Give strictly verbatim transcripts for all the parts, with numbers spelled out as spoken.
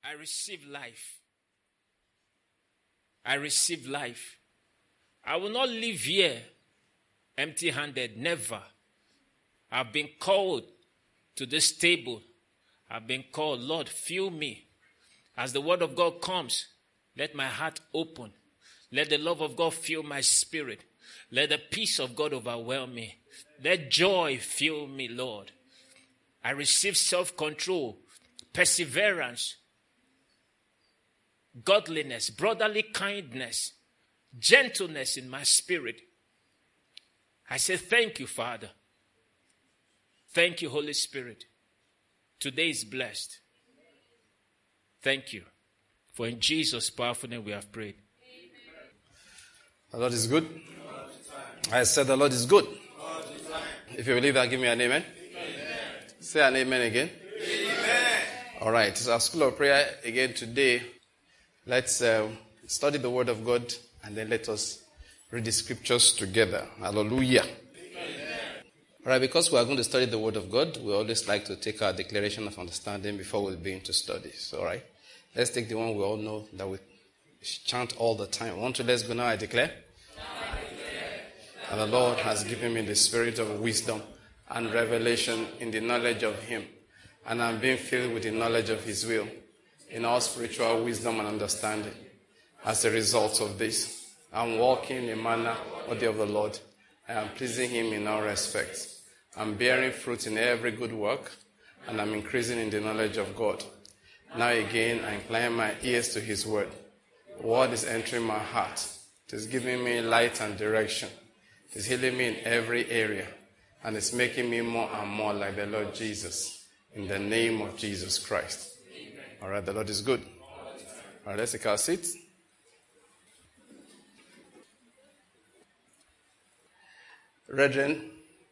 I receive life. I receive life. I will not live here empty-handed, never. I've been called to this table. I've been called, Lord, fill me. As the word of God comes, let my heart open. Let the love of God fill my spirit. Let the peace of God overwhelm me. Let joy fill me, Lord. I receive self-control, perseverance, godliness, brotherly kindness, gentleness in my spirit. I say thank you, Father. Thank you, Holy Spirit. Today is blessed. Thank you. For in Jesus' powerful name we have prayed. The Lord is good. I said the Lord is good. If you believe that, give me an amen. Amen. Say an amen again. Amen. All right. It's our school of prayer again today. Let's uh, study the word of God and then let us read the scriptures together. Hallelujah. Amen. All right. Because we are going to study the word of God, we always like to take our declaration of understanding before we begin to study. So, all right. Let's take the one we all know that we chant all the time. One, two, let's go now. I declare. And the Lord has given me the spirit of wisdom and revelation in the knowledge of Him. And I'm being filled with the knowledge of His will in all spiritual wisdom and understanding. As a result of this, I'm walking in a manner worthy of the Lord. I am pleasing Him in all respects. I'm bearing fruit in every good work, and I'm increasing in the knowledge of God. Now again, I incline my ears to His word. The word is entering my heart. It is giving me light and direction. It's healing me in every area. And it's making me more and more like the Lord Jesus. In the name of Jesus Christ. Amen. All right, the Lord is good. All right, let's take our seats. Brethren,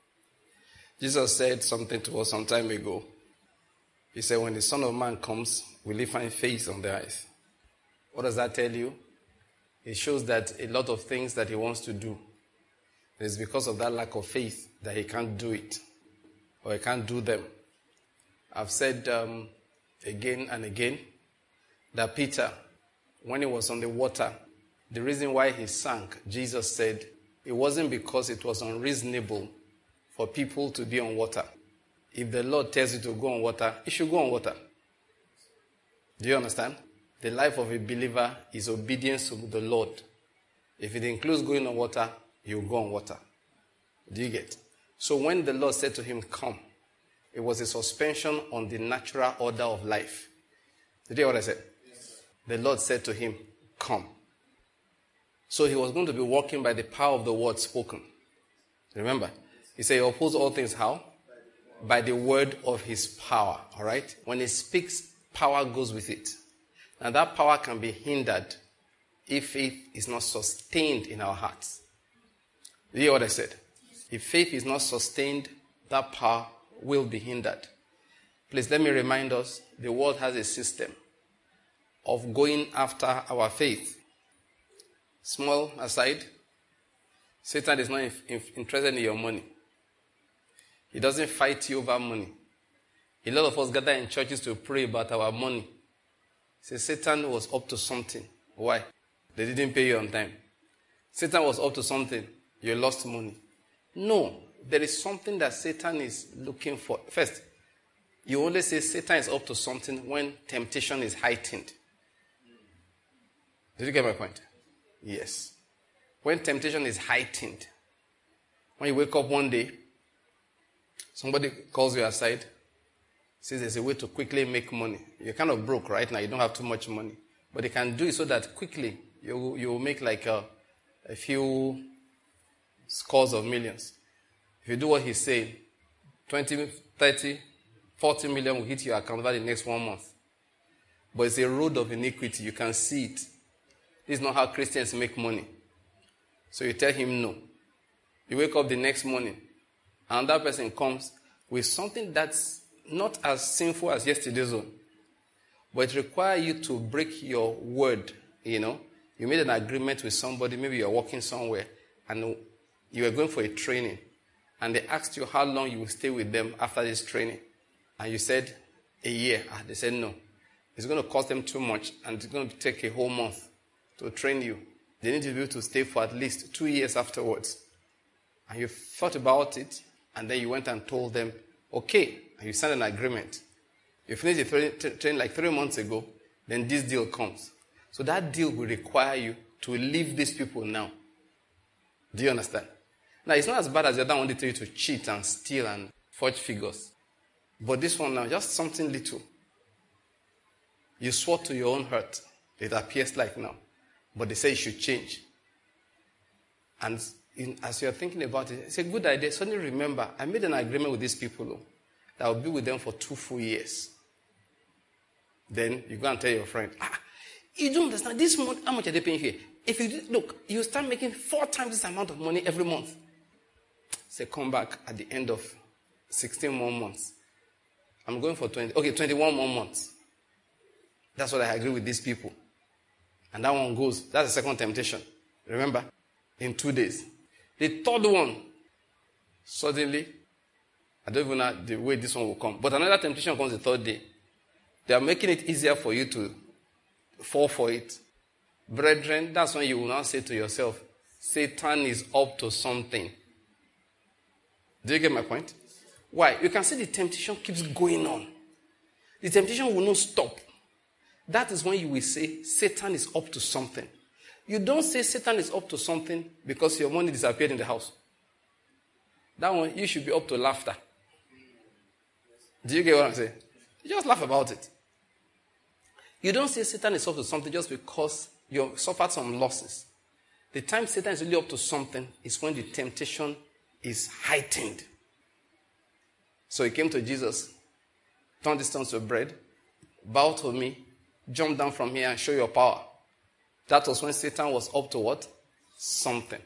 Jesus said something to us some time ago. He said, when the Son of Man comes, will He find faith on the earth? What does that tell you? It shows that a lot of things that He wants to do, it is because of that lack of faith that He can't do it, or He can't do them. I've said um, again and again that Peter, when he was on the water, the reason why he sank, Jesus said, it wasn't because it was unreasonable for people to be on water. If the Lord tells you to go on water, you should go on water. Do you understand? The life of a believer is obedience to the Lord. If it includes going on water, you go on water. Do you get? So when the Lord said to him, come, it was a suspension on the natural order of life. Did you hear what I said? Yes. The Lord said to him, come. So he was going to be walking by the power of the word spoken. Remember? He said he opposes all things how? By the word of his power. All right? When he speaks, power goes with it. And that power can be hindered if faith is not sustained in our hearts. You hear what I said? If faith is not sustained, that power will be hindered. Please let me remind us, the world has a system of going after our faith. Small aside, Satan is not in, in, interested in your money. He doesn't fight you over money. A lot of us gather in churches to pray about our money. Say Satan was up to something. Why? They didn't pay you on time. Satan was up to something. You lost money. No. There is something that Satan is looking for. First, you only say Satan is up to something when temptation is heightened. Did you get my point? Yes. When temptation is heightened. When you wake up one day, somebody calls you aside, says there's a way to quickly make money. You're kind of broke right now. You don't have too much money. But they can do it so that quickly you you make like a, a few scores of millions. If you do what he's saying, twenty, thirty, forty million will hit your account over the next one month. But it's a road of iniquity. You can see it. This is not how Christians make money. So you tell him no. You wake up the next morning, and that person comes with something that's not as sinful as yesterday's one. But it requires you to break your word, you know. You made an agreement with somebody, maybe you're working somewhere, and you were going for a training. And they asked you how long you will stay with them after this training. And you said, a year. Ah, they said, no. It's going to cost them too much, and it's going to take a whole month to train you. They need to be able to stay for at least two years afterwards. And you thought about it, and then you went and told them, okay, and you signed an agreement. You finished the training train like three months ago, then this deal comes. So that deal will require you to leave these people now. Do you understand? Now, it's not as bad as the other one they tell you to cheat and steal and forge figures. But this one now, just something little. You swore to your own hurt. It appears like now. But they say you should change. And in, as you're thinking about it, it's a good idea. Suddenly remember, I made an agreement with these people oh, that I'll be with them for two full years. Then you go and tell your friend, ah, you don't understand. This month, how much are they paying here? If you look, you start making four times this amount of money every month. Say, come back at the end of sixteen more months. I'm going for twenty. Okay, twenty-one more months. That's what I agree with these people. And that one goes. That's the second temptation. Remember? In two days. The third one, suddenly, I don't even know the way this one will come. But another temptation comes the third day. They are making it easier for you to fall for it. Brethren, that's when you will now say to yourself, Satan is up to something. Do you get my point? Why? You can see the temptation keeps going on. The temptation will not stop. That is when you will say, Satan is up to something. You don't say Satan is up to something because your money disappeared in the house. That one, you should be up to laughter. Do you get what I'm saying? You just laugh about it. You don't say Satan is up to something just because you suffered some losses. The time Satan is really up to something is when the temptation is heightened. So he came to Jesus, turned this stone to bread, bow to me, jump down from here and show your power. That was when Satan was up to what? Something.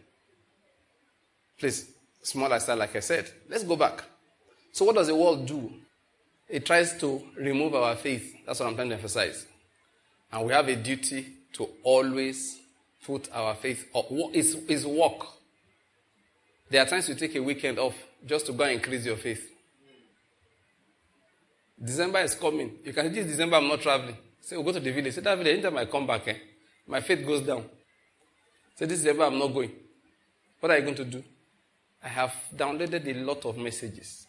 Please, small aside, like I said. Let's go back. So what does the world do? It tries to remove our faith. That's what I'm trying to emphasize. And we have a duty to always put our faith up. It's, it's work. There are times you take a weekend off just to go and increase your faith. December is coming. You can see this December I'm not traveling. Say, we'll go to the village. Say, that village, anytime I come back, eh, my faith goes down. Say, this December I'm not going. What are you going to do? I have downloaded a lot of messages.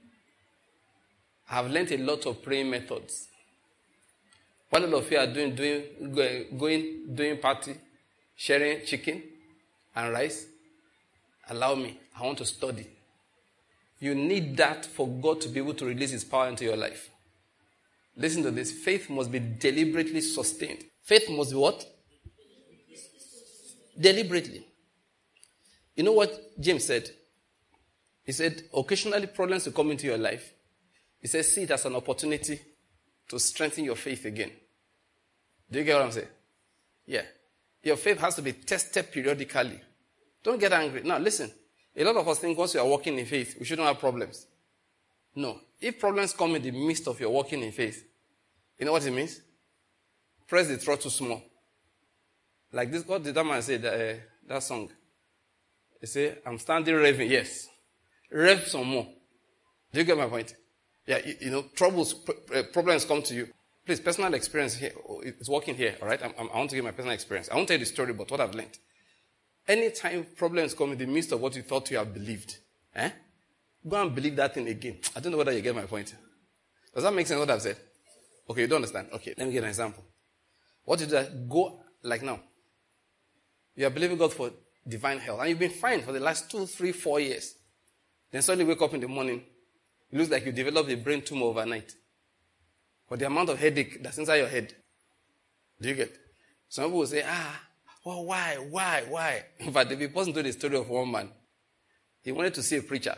I have learned a lot of praying methods. What all of you are doing, doing, going, doing party, sharing chicken and rice, allow me. I want to study. You need that for God to be able to release His power into your life. Listen to this. Faith must be deliberately sustained. Faith must be what? Deliberately. You know what James said? He said, occasionally problems will come into your life. He says, see it as an opportunity to strengthen your faith again. Do you get what I'm saying? Yeah. Your faith has to be tested periodically. Don't get angry. Now, listen. A lot of us think once you are walking in faith, we shouldn't have problems. No. If problems come in the midst of your walking in faith, you know what it means? Press the throttle small. Like this, what did that man say, that, uh, that song? He said, I'm standing revving. Yes. Rev some more. Do you get my point? Yeah, you, you know, troubles, pr- problems come to you. Please, personal experience here. It's working here, all right? I'm, I'm, I want to give my personal experience. I won't tell you the story, but what I've learned. Anytime problems come in the midst of what you thought you have believed, eh? Go and believe that thing again. I don't know whether you get my point. Does that make sense what I've said? Okay, you don't understand? Okay, let me give an example. What you do is go like now. You are believing God for divine health, and you've been fine for the last two, three, four years. Then suddenly wake up in the morning, it looks like you developed a brain tumor overnight. For the amount of headache that's inside your head. Do you get? Some people will say, ah, well, why, why, why? In fact, if you person told the story of one man, he wanted to see a preacher.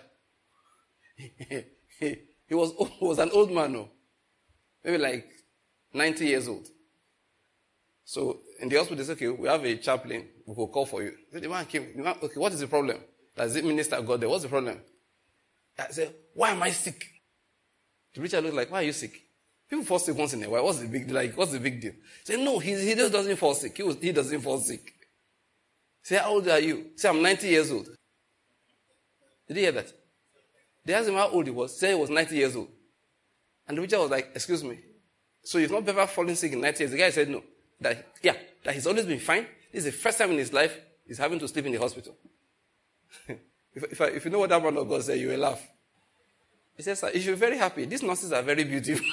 he, he was, was an old man, no? Maybe like ninety years old. So in the hospital, they said, okay, we have a chaplain. We will call for you. So the man came. The man, okay, what is the problem? Does the minister got there? What's the problem? I said, why am I sick? The preacher looked like, why are you sick? People fall sick once in a while. What's the big deal? Like, what's the big deal? Say, no, he, he just doesn't fall sick. He, was, he doesn't fall sick. Say, how old are you? Say, I'm ninety years old. Did you hear that? They asked him how old he was. Say he was ninety years old. And the preacher was like, excuse me. So you've not ever fallen sick in ninety years. The guy said no. That, yeah, that he's always been fine. This is the first time in his life he's having to sleep in the hospital. if, if, I, if you know what that man of God said, you will laugh. He says, sir, you should be very happy. These nurses are very beautiful.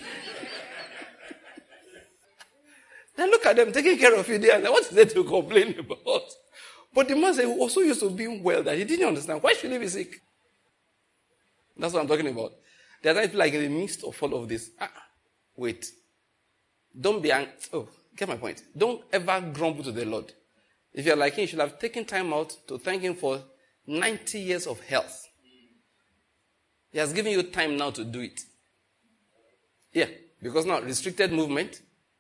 Then look at them taking care of you there. And what is there to complain about? But the man said, he also used to be well, that he didn't understand. Why should he be sick? That's what I'm talking about. There are people like in the midst of all of this. Ah, wait. Don't be angry. Oh, get my point. Don't ever grumble to the Lord. If you're like him, you should have taken time out to thank him for ninety years of health. He has given you time now to do it. Yeah, because now, restricted movement.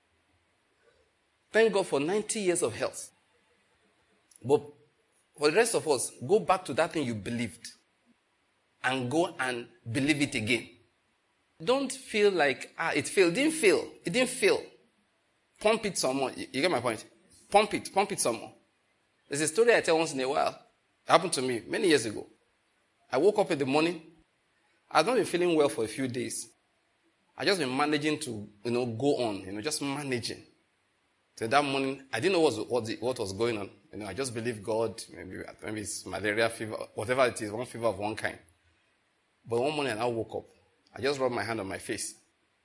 Thank God for ninety years of health. But for the rest of us, go back to that thing you believed. And go and believe it again. Don't feel like, ah, it failed. It didn't fail. It didn't fail. Pump it some more. You, you get my point? Pump it. Pump it some more. There's a story I tell once in a while. It happened to me many years ago. I woke up in the morning. I've not been feeling well for a few days. I just been managing to, you know, go on. You know, just managing. So that morning, I didn't know what was, what, the, what was going on. You know, I just believed God. Maybe, maybe it's malaria fever, whatever it is, one fever of one kind. But one morning I woke up. I just rubbed my hand on my face.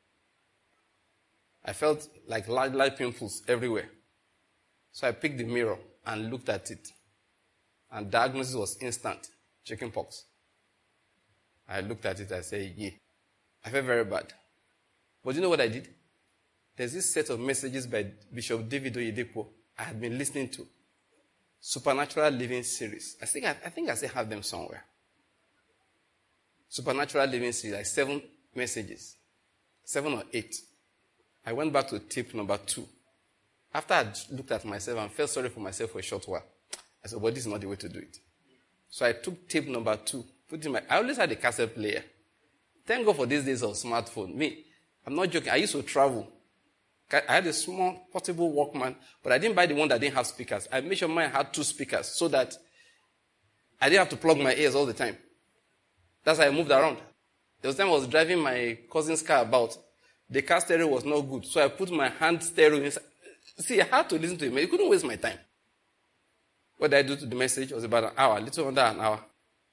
I felt like large, large pimples everywhere. So I picked the mirror and looked at it. And diagnosis was instant. Chicken pox. I looked at it and said, yeah. I felt very bad. But you know what I did? There's this set of messages by Bishop David Oyedepo I had been listening to. Supernatural Living Series. I think I, I think I still have them somewhere. Supernatural Living Series, like seven messages. Seven or eight. I went back to tip number two. After I looked at myself and felt sorry for myself for a short while, I said, well, this is not the way to do it. So I took tape number two, put it in my, I always had a cassette player. Thank God for these days of smartphone. Me, I'm not joking, I used to travel. I had a small portable Walkman, but I didn't buy the one that didn't have speakers. I made sure mine had two speakers so that I didn't have to plug my ears all the time. That's how I moved around. There was time I was driving my cousin's car about. The car stereo was not good, so I put my hand stereo inside. See, I had to listen to him. He couldn't waste my time. What did I do to the message? It was about an hour, a little under an hour.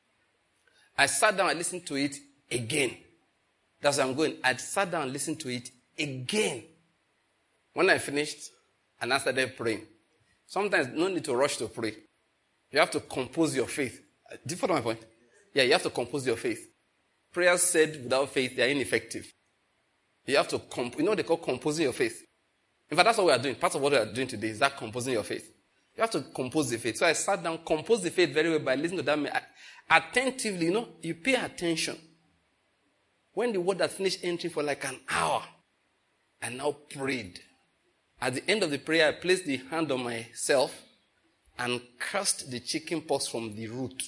I sat down and listened to it again. That's where I'm going. I sat down and listened to it again. When I finished, and I started praying. Sometimes no need to rush to pray. You have to compose your faith. Do you follow my point? Yeah, you have to compose your faith. Prayers said without faith, they are ineffective. You have to, comp- you know what they call composing your faith. In fact, that's what we are doing. Part of what we are doing today is that composing your faith. You have to compose the faith. So I sat down, composed the faith very well by listening to that. Attentively, you know, you pay attention. When the word had finished entering for like an hour, I now prayed. At the end of the prayer, I placed the hand on myself and cursed the chicken pox from the root.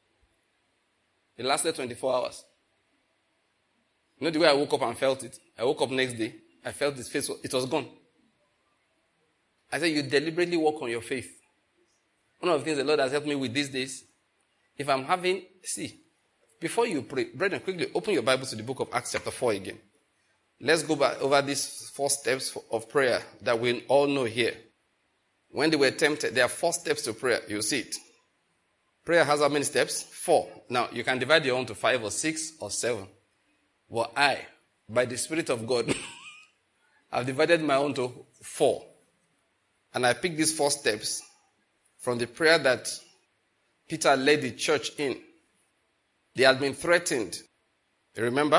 It lasted twenty-four hours. You know the way I woke up and felt it? I woke up next day, I felt his face, it was gone. I said, you deliberately work on your faith. One of the things the Lord has helped me with these days, if I'm having, see, before you pray, brethren, quickly open your Bible to the book of Acts chapter four again. Let's go back over these four steps of prayer that we all know here. When they were tempted, there are four steps to prayer. You'll see it. Prayer has how many steps? Four. Now, you can divide your own to five or six or seven. Well, I, by the Spirit of God, I've divided my own to four. And I picked these four steps from the prayer that Peter led the church in. They had been threatened. You remember?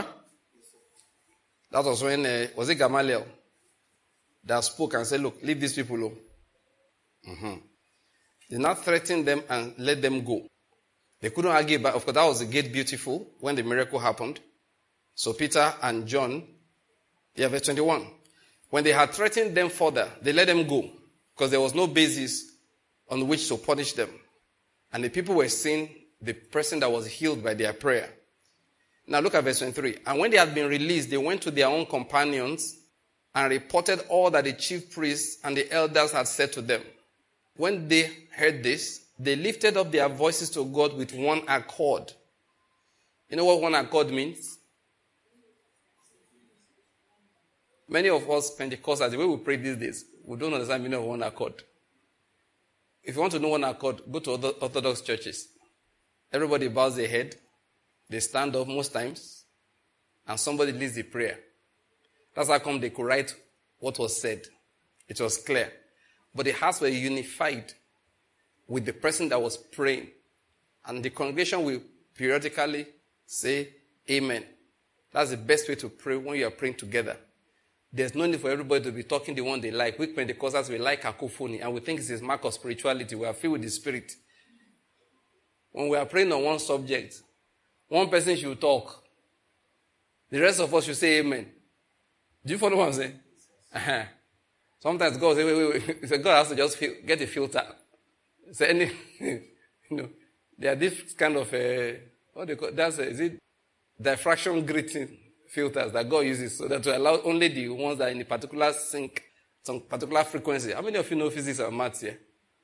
That was when, uh, was it Gamaliel that spoke and said, look, leave these people alone. Mm-hmm. They now threatened them and let them go. They couldn't argue, but of course that was the gate beautiful when the miracle happened. So Peter and John, yeah, verse twenty-one. When they had threatened them further, they let them go because there was no basis on which to punish them. And the people were seeing the person that was healed by their prayer. Now look at verse twenty-three. And when they had been released, they went to their own companions and reported all that the chief priests and the elders had said to them. When they heard this, they lifted up their voices to God with one accord. You know what one accord means? Many of us Pentecostals, the way we pray these days, we don't understand the meaning of one accord. If you want to know one accord, go to other Orthodox churches. Everybody bows their head. They stand up most times. And somebody leads the prayer. That's how come they could write what was said. It was clear. But the hearts were unified with the person that was praying. And the congregation will periodically say, Amen. That's the best way to pray when you are praying together. There's no need for everybody to be talking the one they like. We Pentecostals, we like cacophony, and we think it's a mark of spirituality. We are filled with the Spirit. When we are praying on one subject, one person should talk. The rest of us should say amen. Do you follow what I'm saying? Uh-huh. Sometimes God say, wait, wait, wait. So God has to just fil- get a filter. So any, you know, there are this kind of, uh, what do you call, that's, a, is it diffraction grating filters that God uses so that to allow only the ones that are in a particular sync, some particular frequency. How many of you know physics or maths here?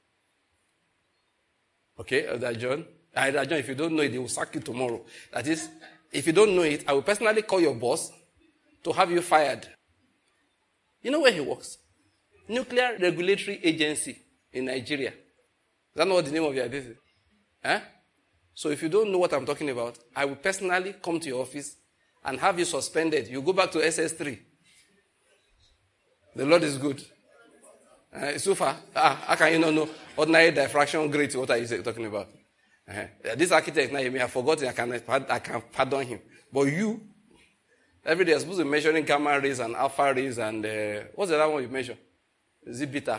Okay, Elder John. Elder John, if you don't know it, they will sack you tomorrow. That is, if you don't know it, I will personally call your boss to have you fired. You know where he works? Nuclear Regulatory Agency in Nigeria. Is that not what the name of your this is? Huh? So if you don't know what I'm talking about, I will personally come to your office and have you suspended. You go back to S S three. The Lord is good. Uh, so far, ah, how can you not know ordinary diffraction grate? What are you talking about? Uh-huh. This architect, now you may have forgotten, I can, I can pardon him. But you, every day you're supposed to be measuring gamma rays and alpha rays and, uh, what's the other one you measure? Is it beta?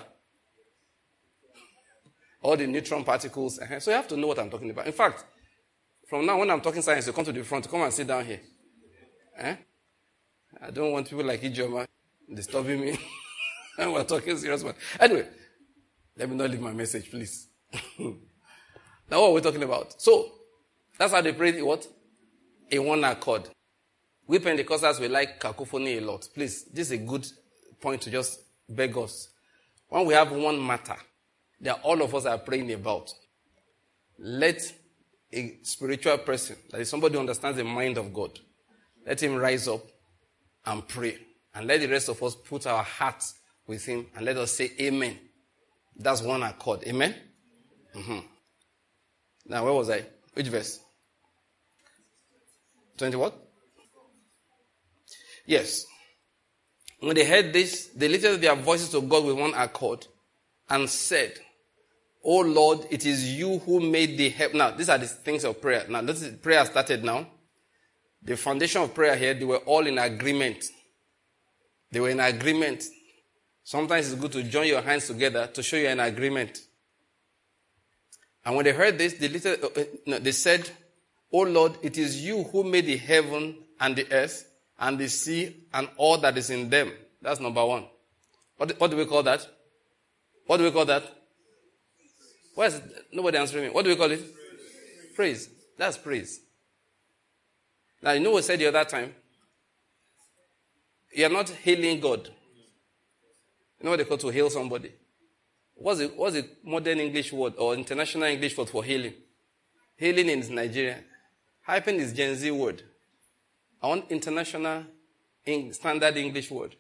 All the neutron particles. Uh-huh. So you have to know what I'm talking about. In fact, from now when I'm talking science, you come to the front, come and sit down here. Eh? I don't want people like Ijoma disturbing me. We're talking serious one. Anyway, let me not leave my message, please. Now what we're talking about. So, that's how they pray what? A one accord. We Pentecostals, we like cacophony a lot. Please, this is a good point to just beg us. When we have one matter that all of us are praying about, let a spiritual person, that is somebody who understands the mind of God, let him rise up and pray. And let the rest of us put our hearts with him and let us say amen. That's one accord. Amen? Mm-hmm. Now, where was I? Which verse? twenty what? Yes. When they heard this, they lifted their voices to God with one accord and said, O Lord, it is you who made the heaven. Now, these are the things of prayer. Now, this is, prayer started now. The foundation of prayer here, they were all in agreement. They were in agreement. Sometimes it's good to join your hands together to show you're in agreement. And when they heard this, they, little, uh, no, they said, O Lord, it is you who made the heaven and the earth and the sea and all that is in them. That's number one. What, what do we call that? What do we call that? Why is it? Nobody answering me. What do we call it? Praise. Praise. That's praise. Now, you know what I said the other time? You are not hailing God. You know what they call to hail somebody? What's the, what's the modern English word or international English word for hailing? Hailing is Nigerian. Hyping is Gen Z word. I want international standard English word.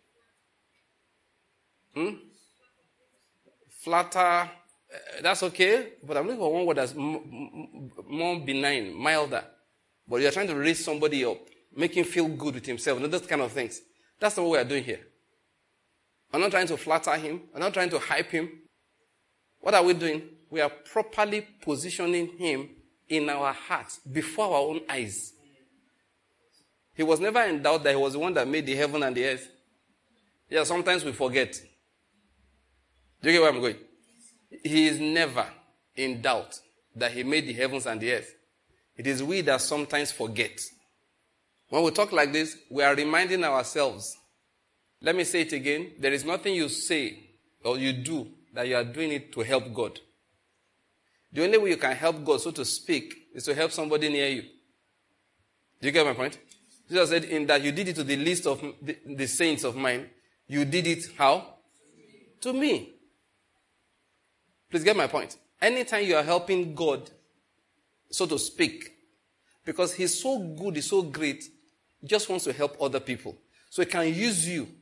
Hmm? Flatter. Uh, that's okay. But I'm looking for one word that's m- m- more benign, milder. But you're trying to raise somebody up, make him feel good with himself, and those kind of things. That's not what we are doing here. I'm not trying to flatter him. I'm not trying to hype him. What are we doing? We are properly positioning him in our hearts before our own eyes. He was never in doubt that he was the one that made the heaven and the earth. Yeah, sometimes we forget. Do you get where I'm going? He is never in doubt that he made the heavens and the earth. It is we that sometimes forget. When we talk like this, we are reminding ourselves. Let me say it again. There is nothing you say or you do that you are doing it to help God. The only way you can help God, so to speak, is to help somebody near you. Do you get my point? Jesus said, in that you did it to the least of the, the saints of mine, you did it how? To me. Please get my point. Anytime you are helping God, so to speak, because he's so good, he's so great, he just wants to help other people. So he can use you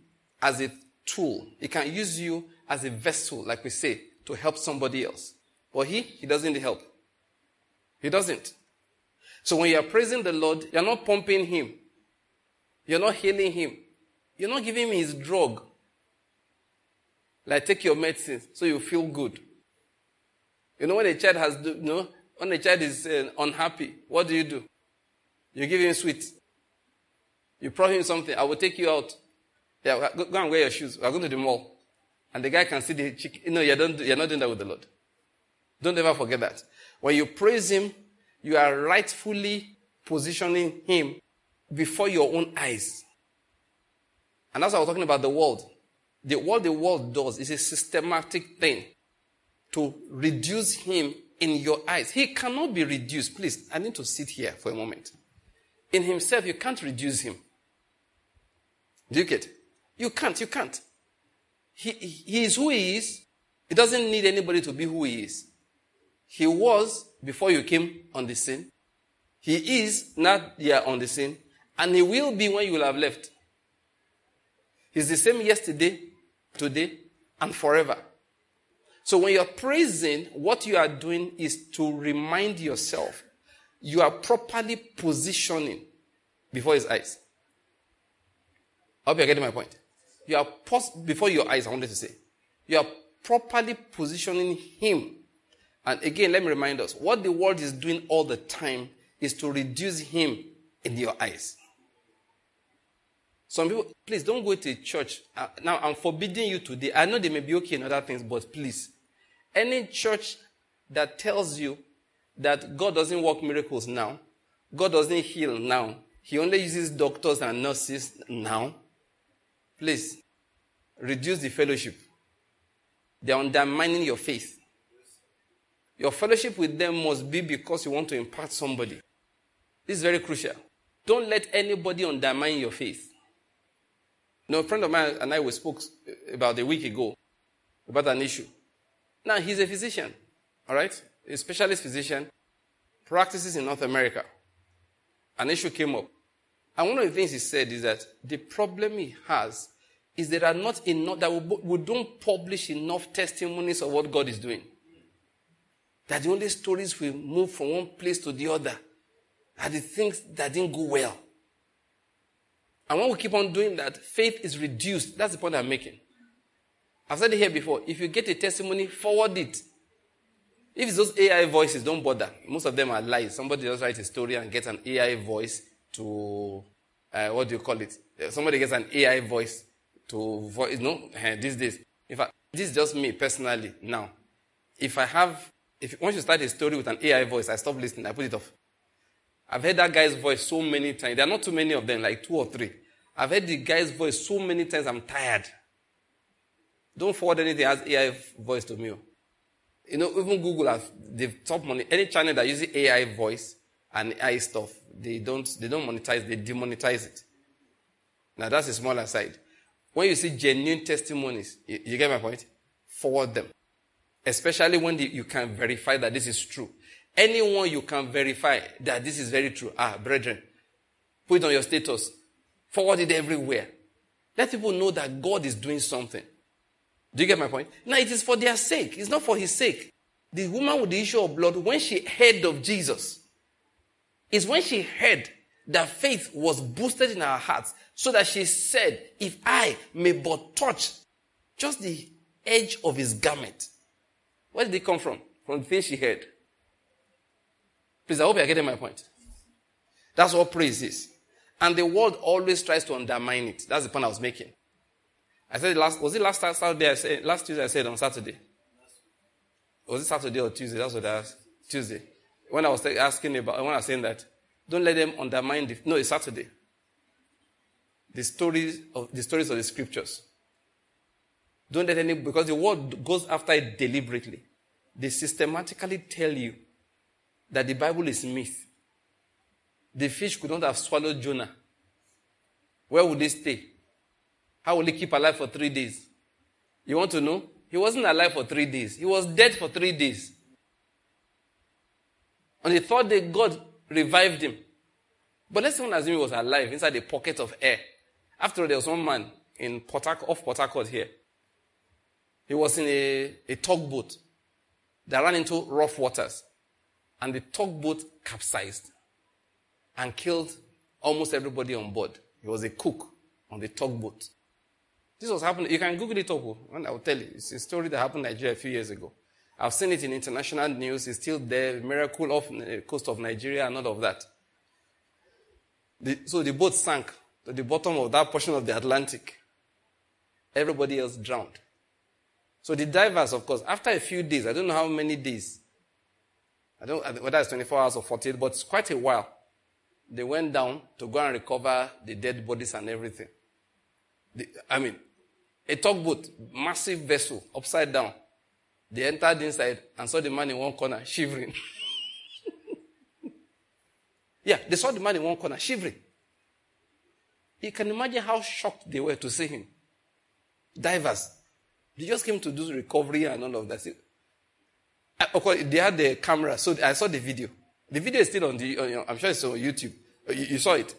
as a tool. He can use you as a vessel, like we say, to help somebody else. But he, he doesn't need help. He doesn't. So when you are praising the Lord, you're not pumping him. You're not healing him. You're not giving him his drug. Like take your medicine so you feel good. You know when a child has, you know, when a child is uh, unhappy, what do you do? You give him sweets. You promise him something. I will take you out. Yeah, go, go and wear your shoes. We're going to the mall. And the guy can see the chicken. No, you don't, you're not doing that with the Lord. Don't ever forget that. When you praise him, you are rightfully positioning him before your own eyes. And that's why I was talking about the world. The, what the world does is a systematic thing to reduce him in your eyes. He cannot be reduced. Please, I need to sit here for a moment. In himself, you can't reduce him. Do you get? You can't, you can't. He, he is who he is. He doesn't need anybody to be who he is. He was before you came on the scene. He is not here on the scene. And he will be when you will have left. He's the same yesterday, today, and forever. So when you're praising, what you are doing is to remind yourself you are properly positioning before his eyes. I hope you're getting my point. You are pos- before your eyes, I wanted to say. You are properly positioning him. And again, let me remind us, what the world is doing all the time is to reduce him in your eyes. Some people, please don't go to a church. Uh, now, I'm forbidding you today. I know they may be okay in other things, but please. Any church that tells you that God doesn't work miracles now, God doesn't heal now, he only uses doctors and nurses now, please, reduce the fellowship. They're undermining your faith. Your fellowship with them must be because you want to impact somebody. This is very crucial. Don't let anybody undermine your faith. You know, a friend of mine and I we spoke about a week ago about an issue. Now, he's a physician, all right? A specialist physician, practices in North America. An issue came up. And one of the things he said is that the problem he has is there are not enough, that we, we don't publish enough testimonies of what God is doing. That the only stories we move from one place to the other are the things that didn't go well. And when we keep on doing that, faith is reduced. That's the point I'm making. I've said it here before. If you get a testimony, forward it. If it's those A I voices, don't bother. Most of them are lies. Somebody just writes a story and gets an A I voice to, uh, what do you call it? Somebody gets an A I voice to voice, no, uh, these days. In fact, this is just me personally now. If I have, if once you start a story with an A I voice, I stop listening, I put it off. I've heard that guy's voice so many times. There are not too many of them, like two or three. I've heard the guy's voice so many times, I'm tired. Don't forward anything as A I voice to me. You know, even Google has, they've stopped money. Any channel that uses A I voice and A I stuff, they don't, they don't monetize, they demonetize it. Now that's a small aside. When you see genuine testimonies, you, you get my point? Forward them. Especially when the, you can verify that this is true. Anyone you can verify that this is very true. Ah, brethren, put it on your status. Forward it everywhere. Let people know that God is doing something. Do you get my point? Now, it is for their sake. It's not for his sake. The woman with the issue of blood, when she heard of Jesus, is when she heard that faith was boosted in her heart, so that she said, if I may but touch just the edge of his garment. Where did it come from? From the thing she heard. Please, I hope you're getting my point. That's what praise is. And the world always tries to undermine it. That's the point I was making. I said last, was it last Saturday I said, last Tuesday I said on Saturday? Was it Saturday or Tuesday? That's what I asked. Tuesday. When I was asking about, when I was saying that, don't let them undermine the, no, it's Saturday. The stories of, the stories of the scriptures. Don't let any, because the world goes after it deliberately. They systematically tell you that the Bible is myth. The fish could not have swallowed Jonah. Where would they stay? How will he keep alive for three days? You want to know? He wasn't alive for three days. He was dead for three days. On the third day, God revived him. But let's even assume he was alive inside a pocket of air. After all, there was one man. in Port Harcourt, off Port Harcourt here. He was in a, a tugboat that ran into rough waters. And the tugboat capsized and killed almost everybody on board. He was a cook on the tugboat. This was happening. You can Google it up, and I'll tell you. It's a story that happened in Nigeria a few years ago. I've seen it in international news. It's still there. Miracle off the coast of Nigeria and all of that. The, so the boat sank to the bottom of that portion of the Atlantic. Everybody else drowned. So the divers, of course, after a few days, I don't know how many days, I don't know whether it's twenty-four hours or forty-eight, but it's quite a while, they went down to go and recover the dead bodies and everything. The, I mean, a tugboat, massive vessel, upside down. They entered inside and saw the man in one corner shivering. Yeah, they saw the man in one corner shivering. You can imagine how shocked they were to see him. Divers. They just came to do recovery and all of that. Of course, they had the camera, so I saw the video. The video is still on the, I'm sure it's on YouTube. You, you saw it.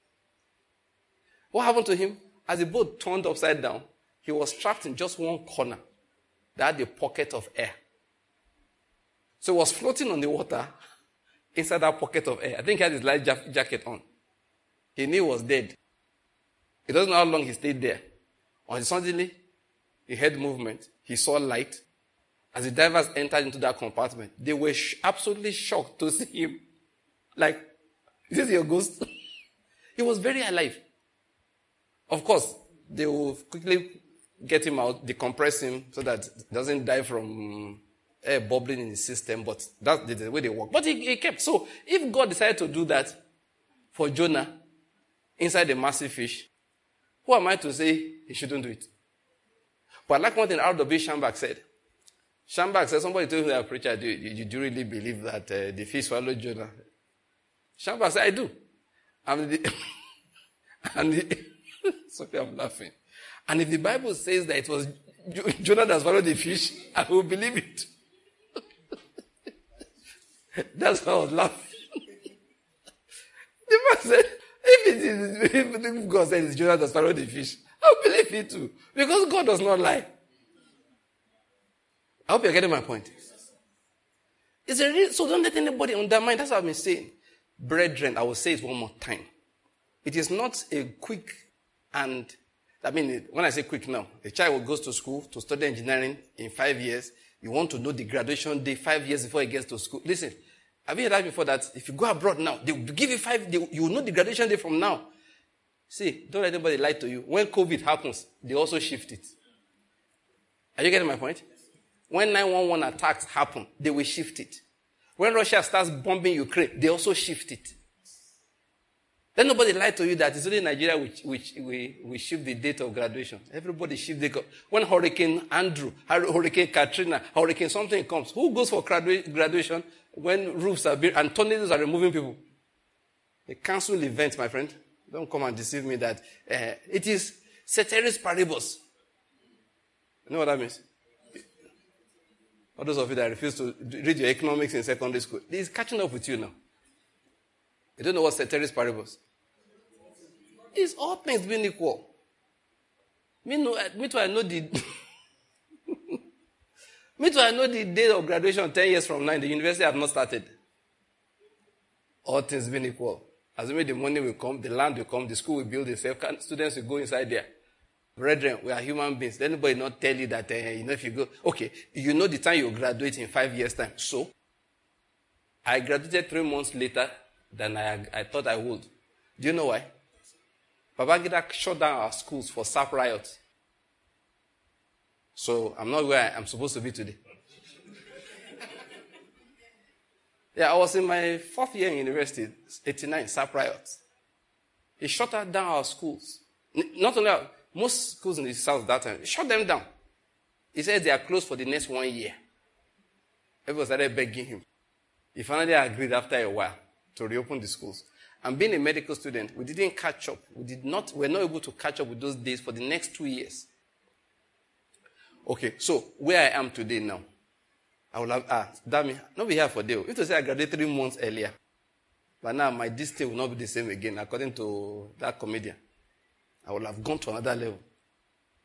What happened to him? As the boat turned upside down, he was trapped in just one corner that had a pocket of air. So he was floating on the water inside that pocket of air. I think he had his life jacket on. He knew he was dead. He doesn't know how long he stayed there. And suddenly, he heard movement. He saw light. As the divers entered into that compartment, they were sh- absolutely shocked to see him. Like, is this your ghost? He was very alive. Of course, they will quickly get him out, decompress him so that he doesn't die from air bubbling in his system, but that's the way they work. But he, he kept. So, if God decided to do that for Jonah inside the massive fish, who am I to say he shouldn't do it? But like one thing R W Schambach said, Schambach said, somebody told me that, preacher, do you, you do really believe that uh, the fish swallowed Jonah? Schambach said, I do. And the, and the, sorry, I'm laughing. And if the Bible says that it was Jonah that swallowed the fish, I will believe it. That's why I was laughing. The man said, if it is, if God said it's Jonah that swallowed the fish, I'll believe it too. Because God does not lie. I hope you're getting my point. It's a real, so don't let anybody undermine. That's what I've been saying. Brethren, I will say it one more time. It is not a quick and, I mean, when I say quick now, a child goes to school to study engineering in five years. You want to know the graduation day five years before he gets to school. Listen, have you heard that before that if you go abroad now, they will give you five, they, you will know the graduation day from now. See, don't let anybody lie to you. When COVID happens, they also shift it. Are you getting my point? When nine one one attacks happen, they will shift it. When Russia starts bombing Ukraine, they also shift it. Let nobody lie to you that it's only Nigeria which, which we, we shift the date of graduation. Everybody shift the... When Hurricane Andrew, Hurricane Katrina, Hurricane something comes, who goes for gradua- graduation when roofs are built and tornadoes are removing people? A cancelled event, my friend. Don't come and deceive me that uh, it is ceteris paribus. You know what that means? All those of you that refuse to read your economics in secondary school, it's catching up with you now. You don't know what ceteris paribus? It's all things being equal. Me, know, me too, I know the... me too, I know the day of graduation ten years from now, the university have not started. All things being equal. Assuming the money will come, the land will come, the school will build itself, students will go inside there. Brethren, we are human beings. Let anybody not tell you that, uh, you know, if you go, okay, you know the time you graduate in five years' time. So, I graduated three months later than I, I thought I would. Do you know why? Babangida shut down our schools for S A P riots. So, I'm not where I'm supposed to be today. Yeah, I was in my fourth year in university, eighty-nine, S A P riots. He shut down our schools. Not only our, most schools in the south that time, he shut them down. He said they are closed for the next one year. Everyone started begging him. He finally agreed after a while to reopen the schools. And being a medical student, we didn't catch up. We did not, we were not able to catch up with those days for the next two years. Okay, so where I am today now, I will have, ah, damn it, not be here for day. If to say I graduated three months earlier, but now my distance will not be the same again, according to that comedian. I will have gone to another level.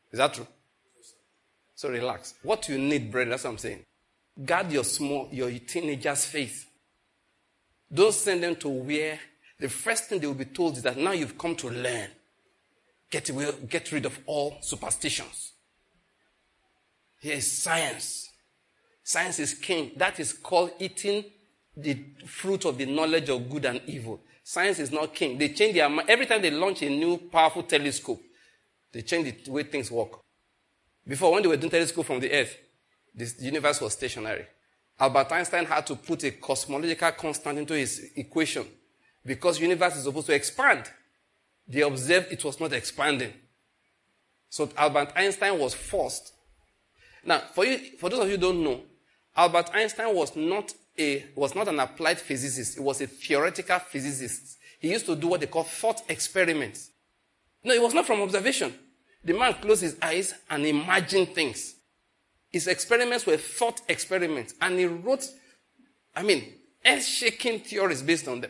Is that true? So relax. What you need, brother, that's what I'm saying. Guard your small, your teenager's faith. Don't send them to where the first thing they will be told is that now you've come to learn. Get away, get rid of all superstitions. Here is science. Science is king. That is called eating the fruit of the knowledge of good and evil. Science is not king. They change their mind. Every time they launch a new powerful telescope, they change the way things work. Before, when they were doing telescope from the earth, the universe was stationary. Albert Einstein had to put a cosmological constant into his equation because the universe is supposed to expand. They observed it was not expanding. So Albert Einstein was forced. Now, for you, for those of you who don't know, Albert Einstein was not a was not an applied physicist. He was a theoretical physicist. He used to do what they call thought experiments. No, it was not from observation. The man closed his eyes and imagined things. His experiments were thought experiments. And he wrote, I mean, earth-shaking theories based on them.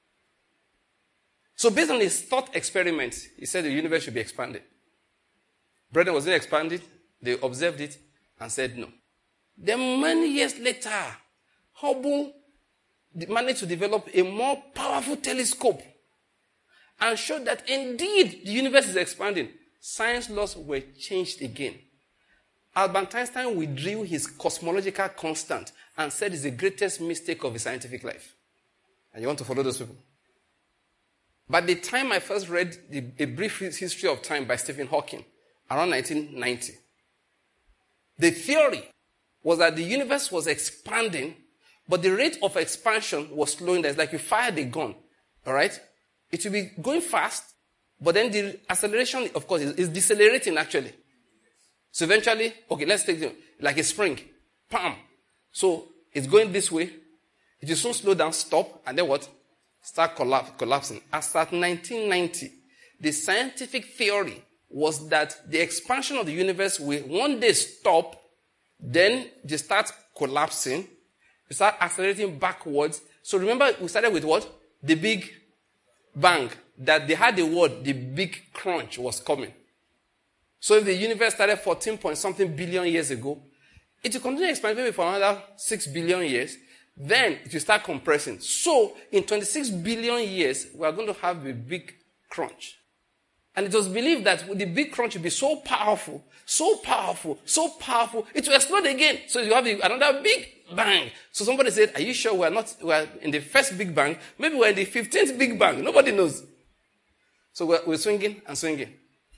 So based on his thought experiments, he said the universe should be expanded. Brethren, was it expanded? They observed it and said no. Then many years later, Hubble managed to develop a more powerful telescope and showed that indeed the universe is expanding. Science laws were changed again. Albert Einstein withdrew his cosmological constant and said it's the greatest mistake of his scientific life. And you want to follow those people? By the time I first read the, A Brief History of Time by Stephen Hawking, around nineteen ninety, the theory was that the universe was expanding, but the rate of expansion was slowing down. It's like you fired a gun, all right? It will be going fast, but then the acceleration, of course, is, is decelerating actually. So eventually, okay, let's take it like a spring. Pam. So it's going this way. It will soon slow down, stop, and then what? Start collapse, collapsing. As at nineteen ninety, the scientific theory was that the expansion of the universe will one day stop, then they start collapsing, they start accelerating backwards. So remember, we started with what? The Big Bang. That they had the word, the big crunch was coming. So if the universe started fourteen point something billion years ago, it will continue expanding maybe for another six billion years. Then it will start compressing. So in twenty-six billion years, we are going to have a big crunch. And it was believed that the big crunch will be so powerful, so powerful, so powerful, it will explode again. So you have another big bang. So somebody said, are you sure we are not we are in the first big bang? Maybe we're in the fifteenth big bang. Nobody knows. So we're, we're swinging and swinging.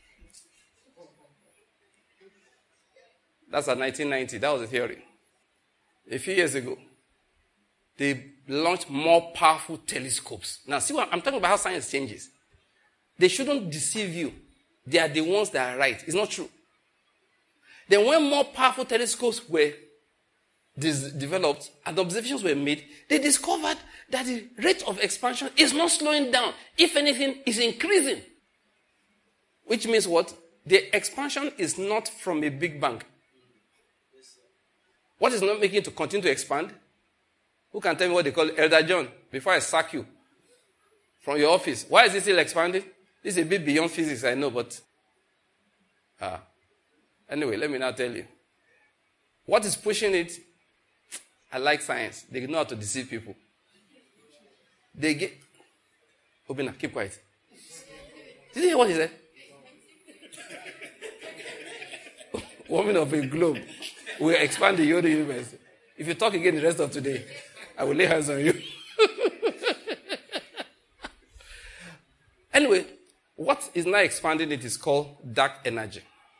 That's at nineteen ninety. That was the theory. A few years ago, they launched more powerful telescopes. Now, see what I'm talking about, how science changes. They shouldn't deceive you. They are the ones that are right. It's not true. Then when more powerful telescopes were dis- developed and observations were made, they discovered that the rate of expansion is not slowing down. If anything, it's increasing. Which means what? The expansion is not from a big bang. What is not making it to continue to expand? Who can tell me what they call it? Elder John, before I sack you from your office. Why is it still expanding? This is a bit beyond physics, I know, but uh, anyway, let me now tell you. What is pushing it? I like science. They know how to deceive people. They get... Obina, keep quiet. Did you hear what he said? Woman of a globe will expand the Yoda universe. If you talk again the rest of today, I will lay hands on you. Anyway, what is now expanding it is called dark energy.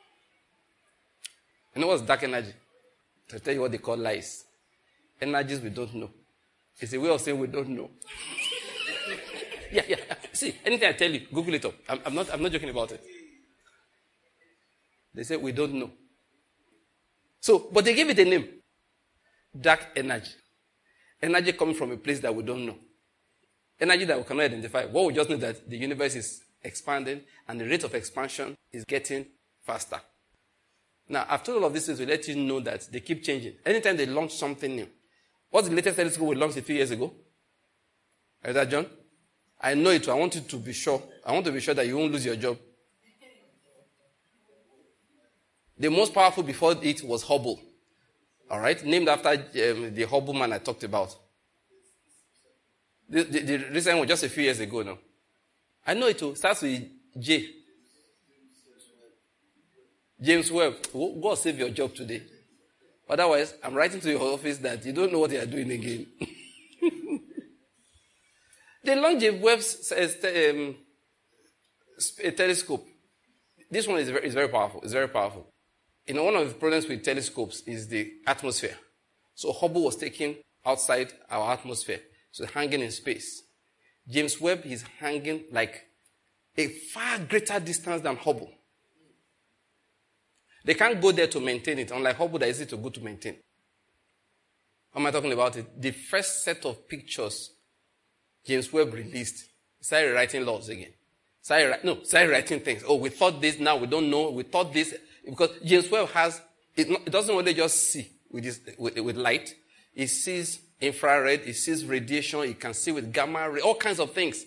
You know what's dark energy? To tell you what they call lies. Energies we don't know. It's a way of saying we don't know. yeah, yeah. See, anything I tell you, Google it up. I'm, I'm not, I'm not joking about it. They say we don't know. So, but they gave it a name. Dark energy. Energy coming from a place that we don't know. Energy that we cannot identify. What we just know that the universe is expanding and the rate of expansion is getting faster. Now, after all of this, we let you know that they keep changing. Anytime they launch something new. What's the latest telescope we launched a few years ago? Is that John? I know it. I want you to be sure. I want to be sure that you won't lose your job. The most powerful before it was Hubble. All right? Named after um, the Hubble man I talked about. The, the, the recent one, just a few years ago now. I know it too. Starts with J. James Webb. God save your job today. Otherwise, I'm writing to your office that you don't know what they are doing again. They launched James Webb's um, a telescope. This one is very, is very powerful. It's very powerful. You know, one of the problems with telescopes is the atmosphere. So Hubble was taken outside our atmosphere. So hanging in space. James Webb is hanging like a far greater distance than Hubble. They can't go there to maintain it, unlike Hubble that is easy to go to maintain. How am I talking about it? The first set of pictures James Webb released, started writing laws again. Started, no, started writing things. Oh, we thought this, now we don't know. We thought this. Because James Webb has, it, it doesn't only just see with, this, with, with light. It sees infrared, it sees radiation, it can see with gamma ray, all kinds of things.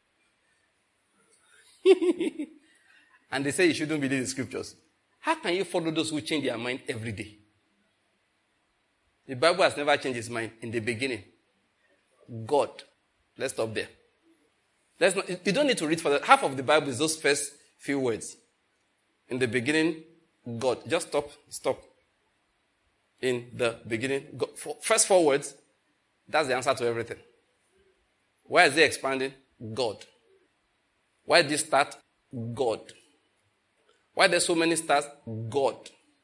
And they say you shouldn't believe the scriptures. How can you follow those who change their mind every day? The Bible has never changed its mind in the beginning. God. Let's stop there. Let's not, you don't need to read for that. Half of the Bible is those first few words. In the beginning, God. Just stop. Stop. In the beginning, God. First four words, that's the answer to everything. Why is it expanding? God. Why did it start? God. Why there's so many stars? God.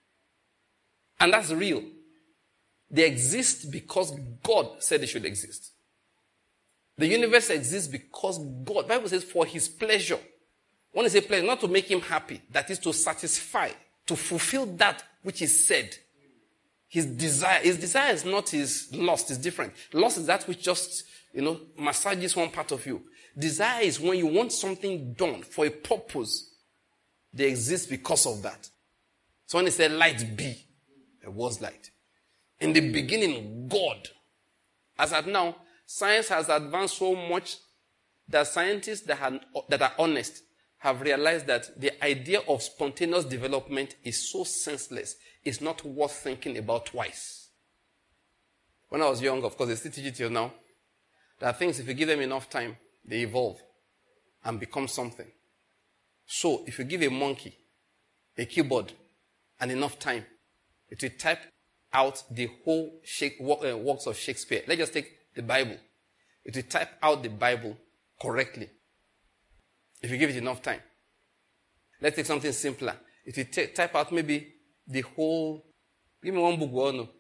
And that's real. They exist because God said they should exist. The universe exists because God, the Bible says, for his pleasure. When I say pleasure, not to make him happy, that is to satisfy, to fulfill that which is said. His desire, his desire is not his lust, it's different. Lust is that which just, you know, massages one part of you. Desire is when you want something done for a purpose. They exist because of that. So when he said light be, there was light. In the beginning, God. As at now, science has advanced so much that scientists that, have, that are honest have realized that the idea of spontaneous development is so senseless. It's not worth thinking about twice. When I was young, of course, they still teach it till now. There are things, if you give them enough time, they evolve and become something. So, if you give a monkey a keyboard and enough time, it will type out the whole works of Shakespeare. Let's just take the Bible. It will type out the Bible correctly. If you give it enough time. Let's take something simpler. It will t- type out maybe the whole... Give me one book, well, no.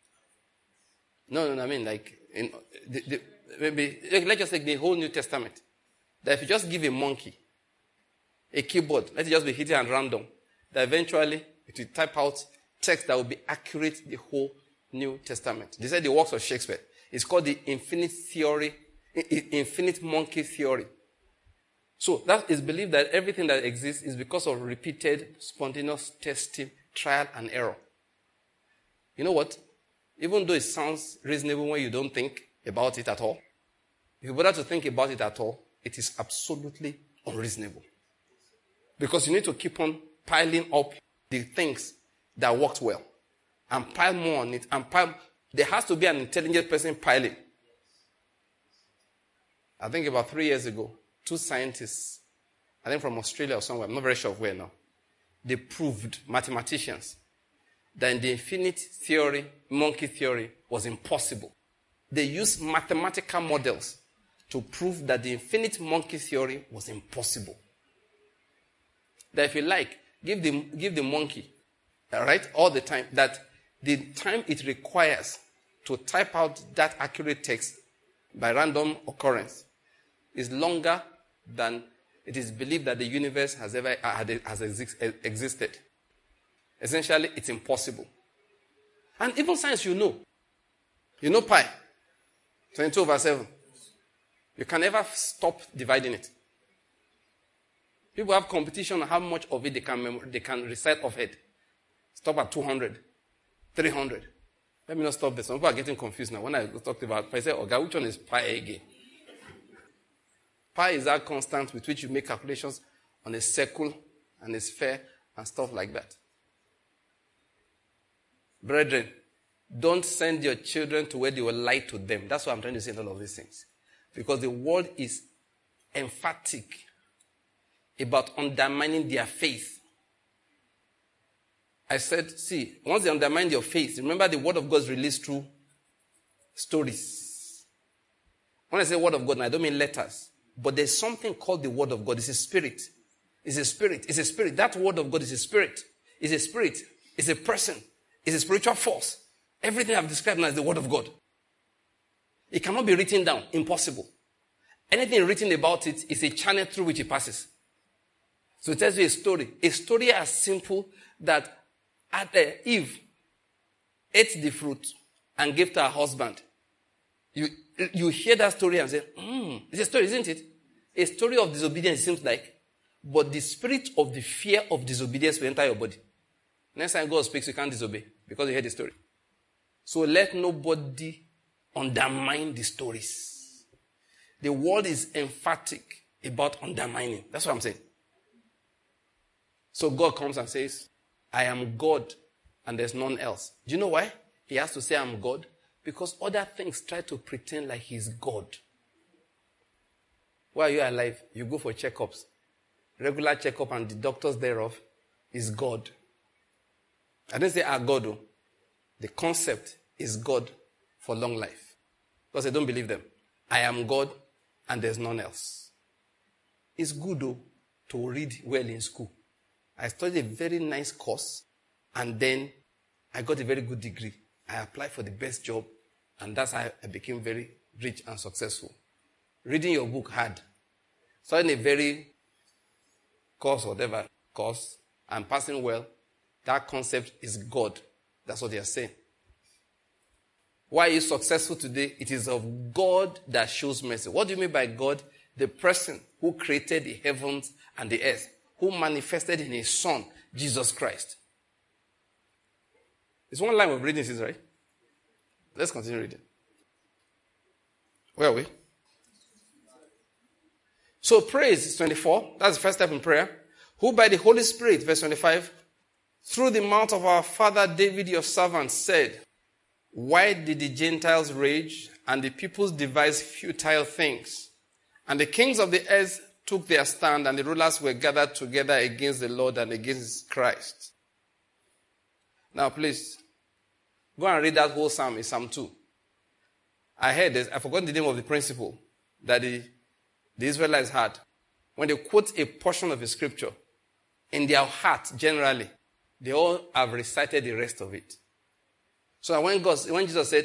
No, no, no, I mean like... In, the, the, maybe let's just take the whole New Testament. That if you just give a monkey a keyboard, let it just be hidden and random, that eventually it will type out text that will be accurate the whole New Testament. They said the works of Shakespeare. It's called the infinite theory, infinite monkey theory. So that is believed that everything that exists is because of repeated, spontaneous testing, trial and error. You know what? Even though it sounds reasonable when you don't think about it at all, if you bother to think about it at all, it is absolutely unreasonable. Because you need to keep on piling up the things that worked well. And pile more on it. And pile. There has to be an intelligent person piling. I think about three years ago, two scientists, I think from Australia or somewhere, I'm not very sure of where now, they proved, mathematicians, that in the infinite theory, monkey theory, was impossible. They used mathematical models to prove that the infinite monkey theory was impossible. That if you like, give the, give the monkey, all right, all the time, that the time it requires to type out that accurate text by random occurrence is longer than it is believed that the universe has ever has existed. Essentially, it's impossible. And even science, you know. You know pi, twenty-two over seven. You can never stop dividing it. People have competition on how much of it they can mem- they can recite off head. Stop at two hundred, three hundred. Let me not stop there. Some people are getting confused now. When I talked about pi, I say, okay, which one is pi again? Pi is that constant with which you make calculations on a circle and a sphere and stuff like that. Brethren, don't send your children to where they will lie to them. That's what I'm trying to say in all of these things. Because the world is emphatic about undermining their faith. I said, see, once they undermine your faith, remember the word of God is released through stories. When I say word of God, I don't mean letters. But there's something called the word of God. It's a spirit. It's a spirit. It's a spirit. That word of God is a spirit. It's a spirit. It's a person. It's a spiritual force. Everything I've described now is the word of God. It cannot be written down. Impossible. Anything written about it is a channel through which it passes. So it tells you a story. A story as simple that at, uh, Eve ate the fruit and gave to her husband. You, you hear that story and say, hmm, it's a story, isn't it? A story of disobedience, it seems like. But the spirit of the fear of disobedience will enter your body. Next time God speaks, you can't disobey because you heard the story. So let nobody undermine the stories. The world is emphatic about undermining. That's what I'm saying. So God comes and says, I am God and there's none else. Do you know why he has to say I'm God? Because other things try to pretend like he's God. While you're alive, you go for checkups. Regular checkup and the doctors thereof is God. I didn't say our God, though. The concept is God for long life. Because I don't believe them. I am God and there's none else. It's good, though, to read well in school. I studied a very nice course and then I got a very good degree. I applied for the best job and that's how I became very rich and successful. Reading your book hard. Studying a very course, whatever course, and passing well, that concept is God. That's what they are saying. Why are you successful today? It is of God that shows mercy. What do you mean by God? The person who created the heavens and the earth, who manifested in his Son, Jesus Christ. It's one line of reading, right? Let's continue reading. Where are we? So praise is twenty-four. That's the first step in prayer. Who by the Holy Spirit, verse twenty-five, through the mouth of our father David, your servant, said, why did the Gentiles rage and the peoples devise futile things? And the kings of the earth took their stand and the rulers were gathered together against the Lord and against Christ. Now please, go and read that whole psalm in Psalm two. I heard this, I forgot the name of the principle that the, the Israelites had. When they quote a portion of a scripture, in their heart, generally, they all have recited the rest of it. So when God, when Jesus said,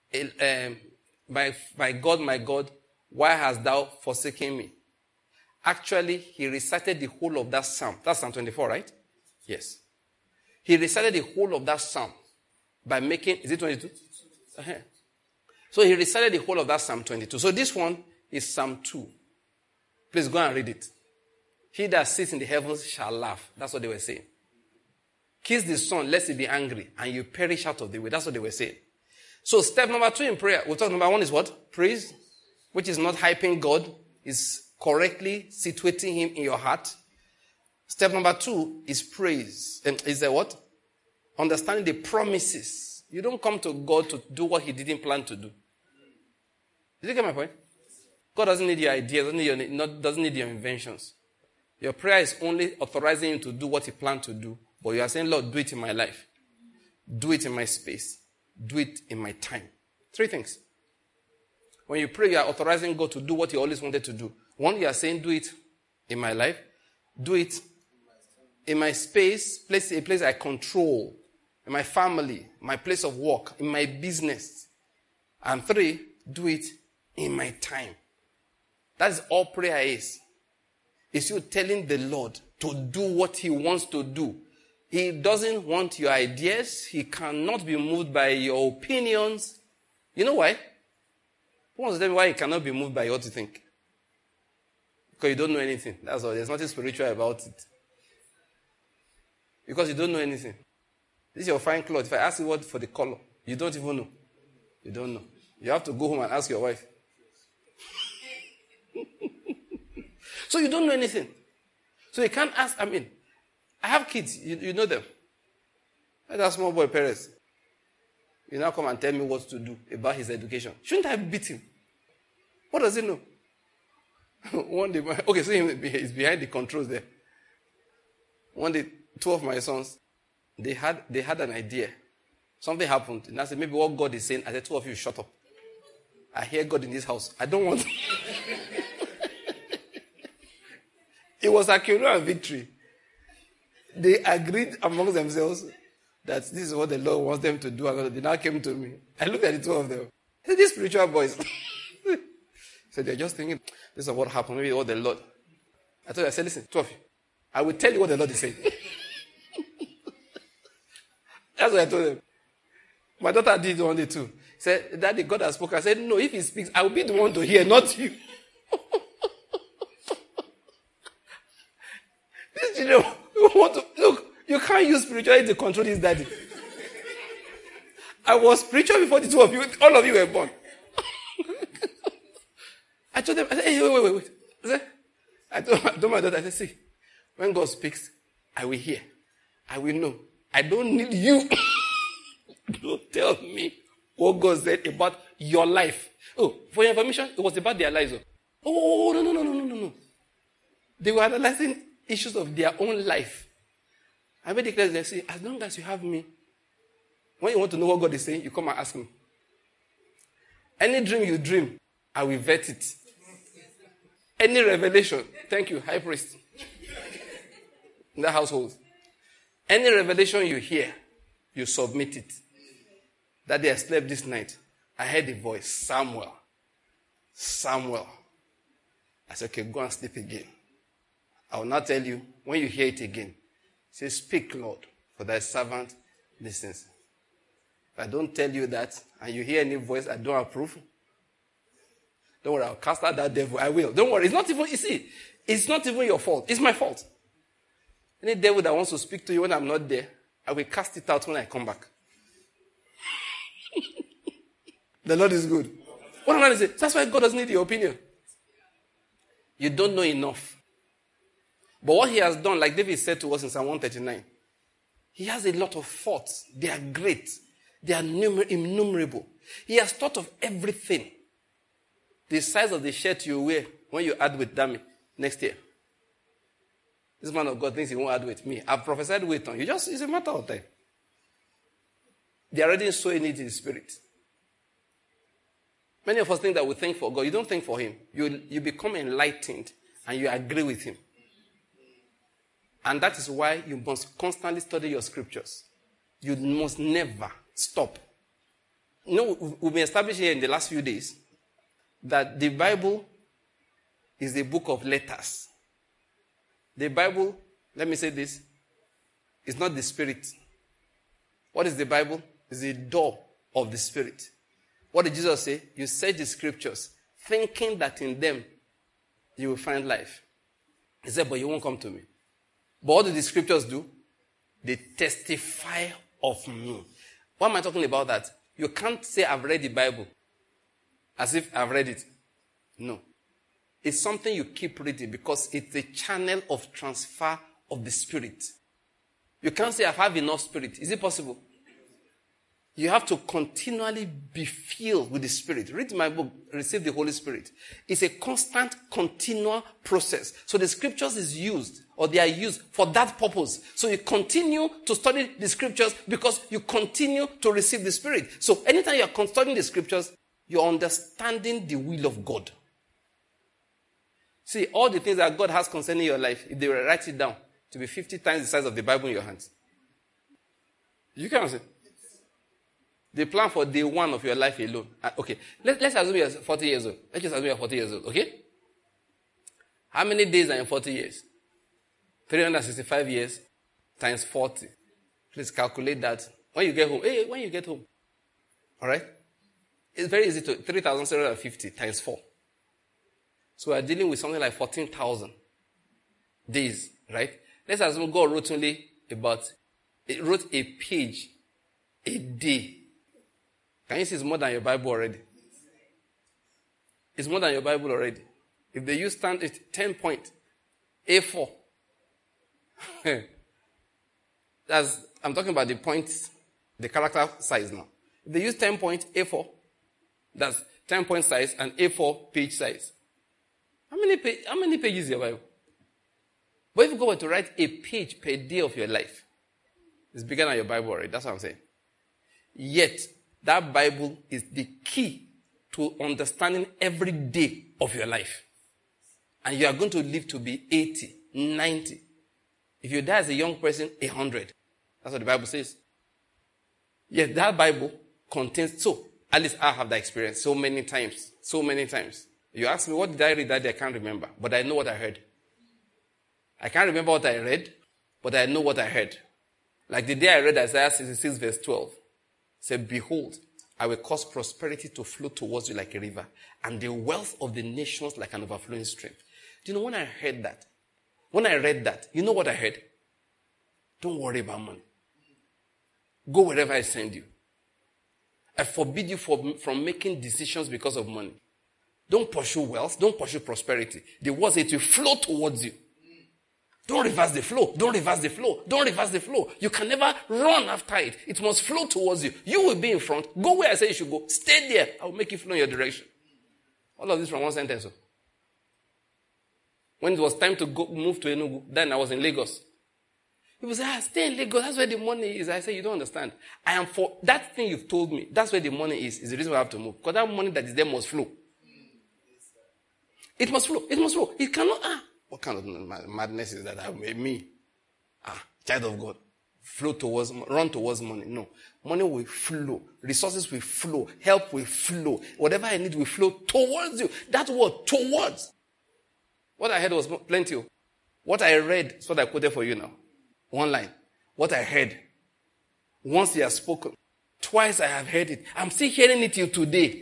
um, by, by God, my God, why hast thou forsaken me? Actually, he recited the whole of that psalm. That's Psalm twenty-four, right? Yes. He recited the whole of that psalm by making, is it twenty-two? Uh-huh. So he recited the whole of that Psalm twenty-two. So this one is Psalm two. Please go and read it. He that sits in the heavens shall laugh. That's what they were saying. Kiss the Son, lest he be angry, and you perish out of the way. That's what they were saying. So step number two in prayer, we'll talk number one is what? Praise, which is not hyping God, is correctly situating him in your heart. Step number two is praise. And is that what? Understanding the promises. You don't come to God to do what he didn't plan to do. Did you get my point? God doesn't need your ideas, doesn't need your, not, doesn't need your inventions. Your prayer is only authorizing him to do what he planned to do. But you are saying, Lord, do it in my life. Do it in my space. Do it in my time. Three things. When you pray, you are authorizing God to do what he always wanted to do. One, you are saying, do it in my life. Do it in my space, place, a place I control. In my family, my place of work, in my business. And three, do it in my time. That's all prayer is. It's you telling the Lord to do what he wants to do. He doesn't want your ideas. He cannot be moved by your opinions. You know why? Who wants to tell me why he cannot be moved by what you think? Because you don't know anything. That's all. There's nothing spiritual about it. Because you don't know anything. This is your fine cloth. If I ask you what for the color, you don't even know. You don't know. You have to go home and ask your wife. So you don't know anything. So you can't ask, I mean, I have kids, you, you know them. That small boy parents. You now come and tell me what to do about his education. Shouldn't I beat him? What does he know? One day, okay, so he's behind the controls there. One day, two of my sons, they had they had an idea. Something happened. And I said, maybe what God is saying. I said, two of you, shut up. I hear God in this house. I don't want... It was a Akira and victory. They agreed amongst themselves that this is what the Lord wants them to do. And they now came to me. I looked at the two of them. I said, these spiritual boys. So they're just thinking, this is what happened. Maybe what the Lord... I told you, I said, listen, two of you. I will tell you what the Lord is saying. That's what I told them. My daughter did one day too. He said, Daddy, God has spoken. I said, no, if he speaks, I will be the one to hear, not you. These children want to, look, you can't use spirituality to control this daddy. I was spiritual before the two of you, all of you were born. I told them, I said, hey, wait, wait, wait, wait. I said, I told, I told my daughter, I said, see, when God speaks, I will hear. I will know. I don't need you. Don't tell me what God said about your life. Oh, for your information, it was about their lives. Oh, no, no, no, no, no, no, no. They were analyzing issues of their own life. I made it clear, they say, as long as you have me, when you want to know what God is saying, you come and ask me. Any dream you dream, I will vet it. Any revelation, thank you, high priest, in the household. Any revelation you hear, you submit it. That day I slept this night, I heard a voice, Samuel. Samuel. I said, okay, go and sleep again. I will not tell you, when you hear it again, say, speak, Lord, for thy servant listens. If I don't tell you that, and you hear any voice I don't approve, don't worry, I'll cast out that devil. I will. Don't worry, it's not even, you see, it's not even your fault. It's my fault. Any devil that wants to speak to you when I'm not there, I will cast it out when I come back. The Lord is good. What am I going to say? That's why God doesn't need your opinion. You don't know enough. But what he has done, like David said to us in Psalm one thirty-nine, he has a lot of thoughts. They are great. They are numer- innumerable. He has thought of everything. The size of the shirt you wear when you add with Dami next year. This man of God thinks he won't add weight. Me, I've prophesied weight on you. Just, it's a matter of time. They are already sowing it in the spirit. Many of us think that we think for God. You don't think for him. You, you become enlightened and you agree with him. And that is why you must constantly study your scriptures. You must never stop. You know, we've been established here in the last few days that the Bible is a book of letters. The Bible, let me say this, is not the spirit. What is the Bible? It's the door of the spirit. What did Jesus say? You search the scriptures, thinking that in them you will find life. He said, but you won't come to me. But what do the scriptures do? They testify of me. Why am I talking about that? You can't say I've read the Bible as if I've read it. No. It's something you keep reading because it's a channel of transfer of the spirit. You can't say I have enough spirit. Is it possible? You have to continually be filled with the Spirit. Read my book, Receive the Holy Spirit. It's a constant, continual process. So the scriptures is used, or they are used for that purpose. So you continue to study the scriptures because you continue to receive the Spirit. So anytime you are studying the scriptures, you're understanding the will of God. See, all the things that God has concerning your life, if they were to write it down, to be fifty times the size of the Bible in your hands. You can see. The plan for day one of your life alone. Uh, okay, Let, let's assume you're forty years old. Let's just assume you're forty years old, okay? How many days are in forty years? three hundred sixty-five years times forty. Please calculate that. When you get home, hey, when you get home. All right? It's very easy to, three thousand seven hundred fifty times four. So we're dealing with something like fourteen thousand days, right? Let's assume God wrote only about, it wrote a page a day. Can you see it's more than your Bible already? It's more than your Bible already. If they use stand, it's ten point, A four. That's, I'm talking about the points, the character size now. They use ten point A four. That's ten point size and A four page size. How many, pa- how many pages is your Bible? But if you go to write a page per day of your life, it's bigger than your Bible already. That's what I'm saying. Yet, that Bible is the key to understanding every day of your life. And you are going to live to be eighty, ninety. If you die as a young person, one hundred. That's what the Bible says. Yet, that Bible contains, so, at least I have that experience so many times. So many times. You ask me, what did I read that day? I can't remember. But I know what I heard. I can't remember what I read, but I know what I heard. Like the day I read Isaiah sixty-six verse twelve. It said, behold, I will cause prosperity to flow towards you like a river, and the wealth of the nations like an overflowing stream. Do you know when I heard that? When I read that, you know what I heard? Don't worry about money. Go wherever I send you. I forbid you from, from making decisions because of money. Don't pursue wealth. Don't pursue prosperity. The word says it will flow towards you. Don't reverse the flow. Don't reverse the flow. Don't reverse the flow. You can never run after it. It must flow towards you. You will be in front. Go where I say you should go. Stay there. I will make it flow in your direction. All of this from one sentence. So. When it was time to go move to Enugu, then I was in Lagos. People say, ah, stay in Lagos. That's where the money is. I say, you don't understand. I am for that thing you've told me. That's where the money is. Is the reason why I have to move. Because that money that is there must flow. It must flow. It must flow. It cannot, ah. What kind of madness is that? I made me, ah, child of God, flow towards, run towards money. No. Money will flow. Resources will flow. Help will flow. Whatever I need will flow towards you. That word, towards. What I heard was plenty. What I read is what I quoted for you now. One line. What I heard. Once he has spoken. Twice I have heard it. I'm still hearing it till today.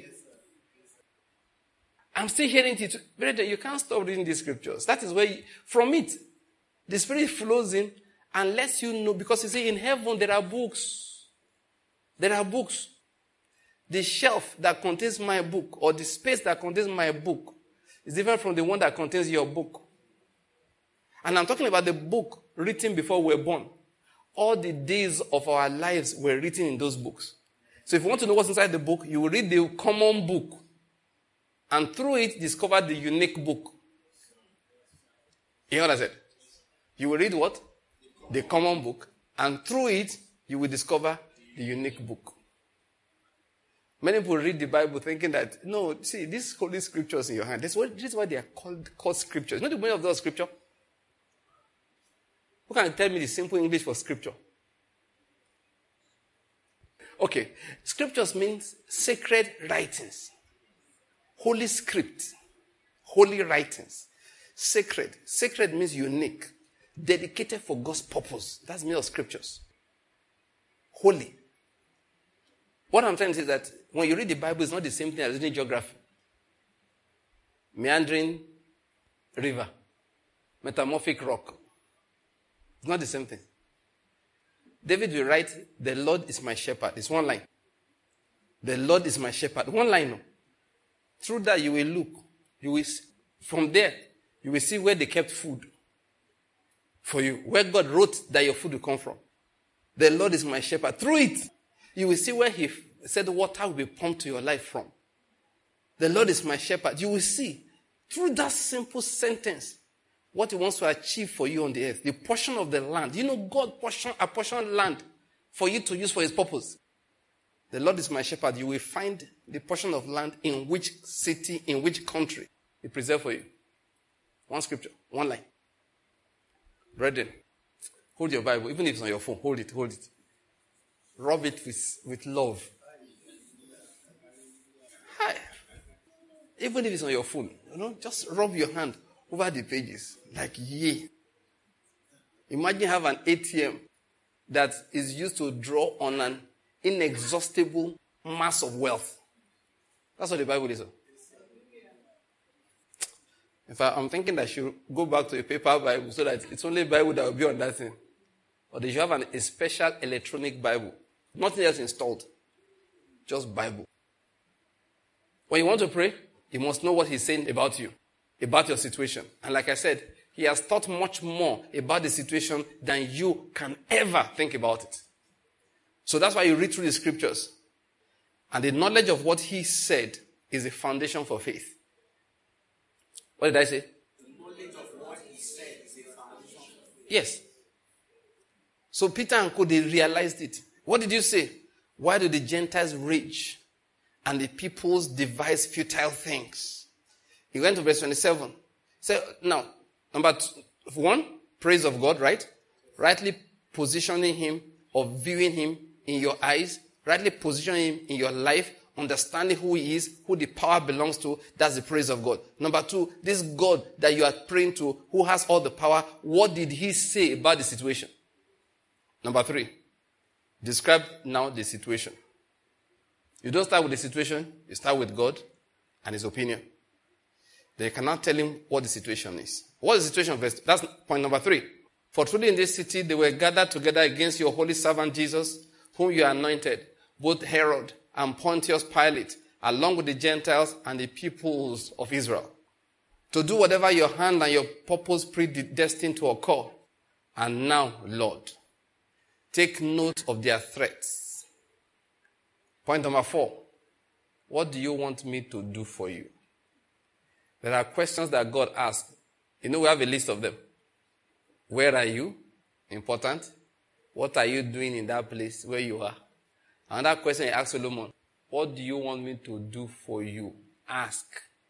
I'm still hearing it. Brother, you can't stop reading these scriptures. That is where, you, from it, the Spirit flows in and lets you know. Because you see, in heaven there are books. There are books. The shelf that contains my book, or the space that contains my book, is different from the one that contains your book. And I'm talking about the book written before we were born. All the days of our lives were written in those books. So if you want to know what's inside the book, you will read the common book. And through it, discover the unique book. You hear what I said? You will read what? The common book. And through it, you will discover the unique book. Many people read the Bible thinking that, no, see, these holy scriptures in your hand, this is, what, this is why they are called, called scriptures. You know the meaning of those scripture? Who can tell me the simple English for scripture? Okay. Scriptures means sacred writings. Holy script. Holy writings. Sacred. Sacred means unique. Dedicated for God's purpose. That's the meaning of scriptures. Holy. What I'm trying to say is that when you read the Bible, it's not the same thing as reading geography. Meandering river. Metamorphic rock. It's not the same thing. David will write, the Lord is my shepherd. It's one line. The Lord is my shepherd. One line. No. Through that you will look. You will, from there, you will see where they kept food for you. Where God wrote that your food will come from. The Lord is my shepherd. Through it, you will see where he said water will be pumped to your life from. The Lord is my shepherd. You will see, through that simple sentence, what he wants to achieve for you on the earth. The portion of the land. You know, God portion, apportioned land for you to use for his purpose. The Lord is my shepherd. You will find the portion of land in which city, in which country he preserved for you. One scripture, one line. Brethren, hold your Bible. Even if it's on your phone, hold it, hold it. Rub it with, with love. Hi. Even if it's on your phone, you know, just rub your hand over the pages. Like, yay. Imagine have an A T M that is used to draw on an inexhaustible mass of wealth. That's what the Bible is. In fact, I'm thinking that I should go back to a paper Bible so that it's only Bible that will be on that thing. Or they should have an, a special electronic Bible. Nothing else installed. Just Bible. When you want to pray, you must know what he's saying about you, about your situation. And like I said, he has thought much more about the situation than you can ever think about it. So that's why you read through the scriptures. And the knowledge of what he said is the foundation for faith. What did I say? The knowledge of what he said is the foundation for faith. Yes. So Peter and co, they realized it. What did you say? Why do the Gentiles rage and the peoples devise futile things? He went to verse twenty-seven. So now, number two, one, praise of God, right? Rightly positioning him or viewing him in your eyes, rightly positioning him in your life, understanding who he is, who the power belongs to, that's the praise of God. Number two, this God that you are praying to, who has all the power, what did he say about the situation? Number three, describe now the situation. You don't start with the situation, you start with God and his opinion. Then you cannot tell him what the situation is. What is the situation? That's point number three. For truly in this city they were gathered together against your holy servant Jesus, whom you anointed, both Herod and Pontius Pilate, along with the Gentiles and the peoples of Israel, to do whatever your hand and your purpose predestined to occur. And now, Lord, take note of their threats. Point number four. What do you want me to do for you? There are questions that God asks. You know, we have a list of them. Where are you? Important. What are you doing in that place where you are? Another question he asked Solomon. What do you want me to do for you? Ask.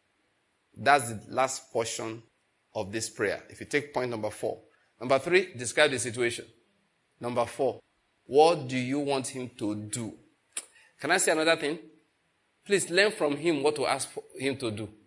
That's the last portion of this prayer. If you take point number four. Number three, describe the situation. Number four, what do you want him to do? Can I say another thing? Please learn from him what to ask for him to do.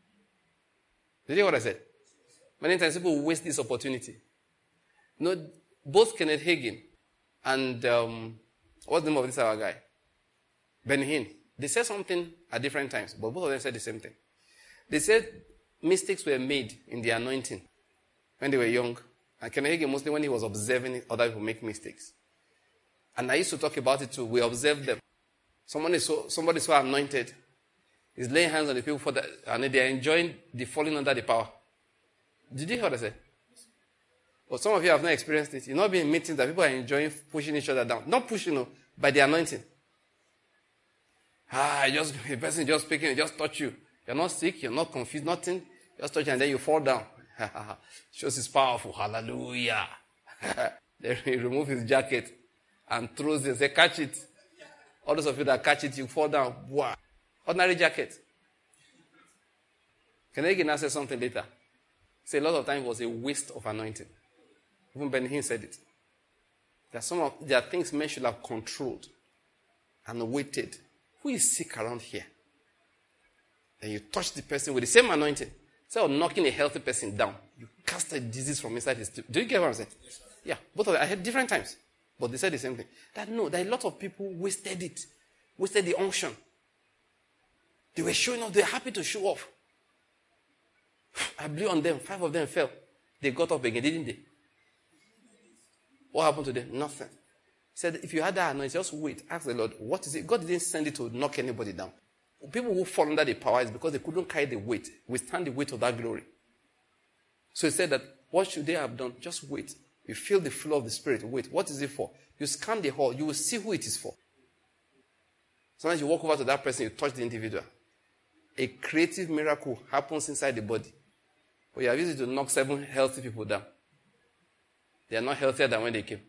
Did you hear what I said? Many times people waste this opportunity. You know, both Kenneth Hagin and, um, what's the name of this other guy? Benny Hinn. They said something at different times, but both of them said the same thing. They said mistakes were made in the anointing when they were young. And Kenneth Hagin mostly when he was observing other people make mistakes. And I used to talk about it too. We observed them. Somebody so, somebody so anointed is laying hands on the people for that, and they are enjoying the falling under the power. Did you hear what I said? But some of you have not experienced it. You've not been in meetings that people are enjoying pushing each other down. Not pushing, no, by the anointing. Ah, just the person just speaking, just touch you. You're not sick, you're not confused, nothing. Just touch you and then you fall down. Shows it's powerful. Hallelujah. Then he removes his jacket and throws it. Say, catch it. All those of you that catch it, you fall down. Wow. Ordinary jacket. Can I again say something later? Say a lot of times it was a waste of anointing. Even Ben Hinn said it. There are some of, there are things men should have controlled and waited. Who is sick around here? Then you touch the person with the same anointing. Instead of knocking a healthy person down, you cast a disease from inside his. Do you get what I'm saying? Yes, yeah, both of them. I heard different times, but they said the same thing. That no, that a lot of people wasted it, wasted the unction. They were showing off. They were happy to show off. I blew on them. Five of them fell. They got up again, didn't they? What happened to them? Nothing. He said, if you had that anointing, just wait. Ask the Lord, what is it? God didn't send it to knock anybody down. People who fall under the power is because they couldn't carry the weight, withstand the weight of that glory. So he said that, what should they have done? Just wait. You feel the flow of the Spirit. Wait. What is it for? You scan the hall. You will see who it is for. Sometimes you walk over to that person, you touch the individual. A creative miracle happens inside the body. But you have used it to knock seven healthy people down. They are not healthier than when they came.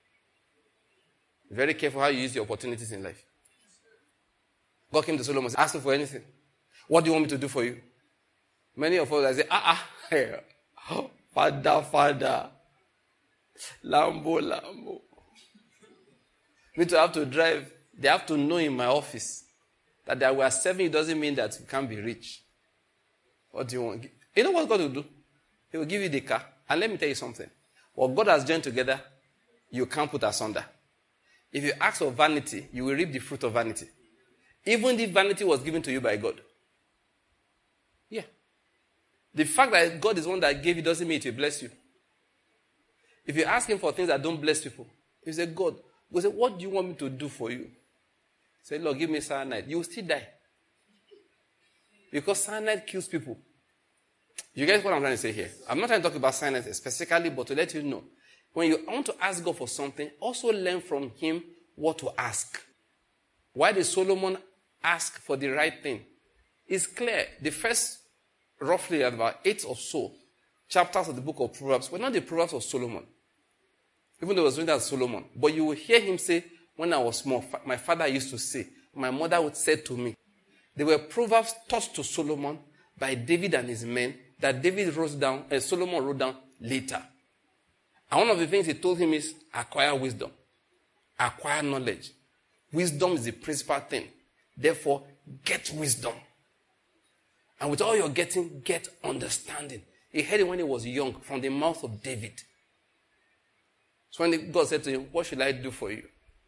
Be very careful how you use your opportunities in life. God came to Solomon and said, ask him for anything. What do you want me to do for you? Many of us say, ah, ah, Father, Father, Lambo, Lambo. Me to have to drive. They have to know in my office that they were serving. It doesn't mean that you can't be rich. What do you want? You know what God will do? He will give you the car. And let me tell you something. What God has joined together, you can't put asunder. If you ask for vanity, you will reap the fruit of vanity. Even if vanity was given to you by God. Yeah. The fact that God is one that gave you doesn't mean it will bless you. If you ask him for things that don't bless people, you say, God, we say, what do you want me to do for you? Say, Lord, give me cyanide. You will still die. Because cyanide kills people. You guys what I'm trying to say here? I'm not trying to talk about cyanide specifically, but to let you know. When you want to ask God for something, also learn from him what to ask. Why did Solomon ask for the right thing. It's clear. The first, roughly about eight or so chapters of the book of Proverbs were not the Proverbs of Solomon. Even though it was written as Solomon. But you will hear him say, when I was small, my father used to say, my mother would say to me. They were Proverbs taught to Solomon by David and his men that David wrote down, and Solomon wrote down later. And one of the things he told him is, acquire wisdom. Acquire knowledge. Wisdom is the principal thing. Therefore, get wisdom. And with all you're getting, get understanding. He heard it when he was young from the mouth of David. So when God said to him, what should I do for you?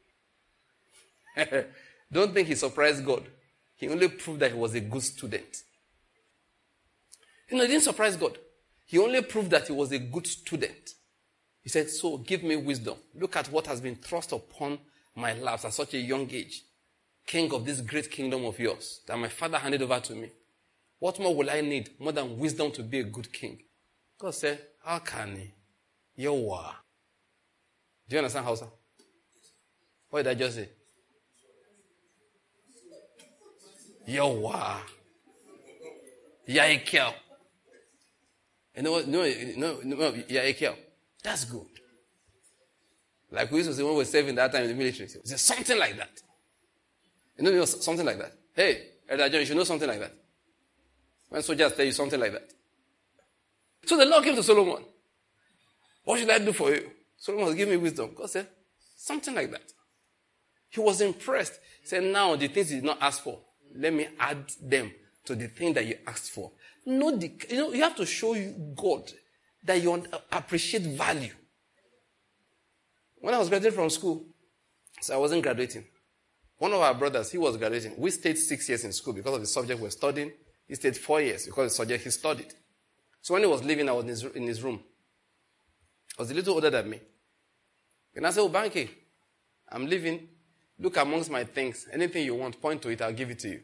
Don't think he surprised God. He only proved that he was a good student. You know, he didn't surprise God. He only proved that he was a good student. He said, so give me wisdom. Look at what has been thrust upon my laps at such a young age. King of this great kingdom of yours that my father handed over to me. What more will I need more than wisdom to be a good king? God said, how can he? Yawa. Do you understand Hausa? What did I just say? Yawa. Yaikel. You know what? No, no, no, Yaikel. That's good. Like we used to say when we were serving that time in the military. We said something like that. You know, you know something like that. Hey, Elder John, you should know something like that. When soldiers tell you something like that. So the Lord came to Solomon. What should I do for you? Solomon was giving me wisdom. God said, something like that. He was impressed. He said, now the things you did not ask for, let me add them to the thing that you asked for. No, the, you know, you have to show you God that you appreciate value. When I was graduating from school, so I wasn't graduating. One of our brothers, he was graduating. We stayed six years in school because of the subject we were studying. He stayed four years because of the subject he studied. So when he was leaving, I was in his, in his room. He was a little older than me. And I said, oh, Banky, I'm leaving. Look amongst my things. Anything you want, point to it, I'll give it to you.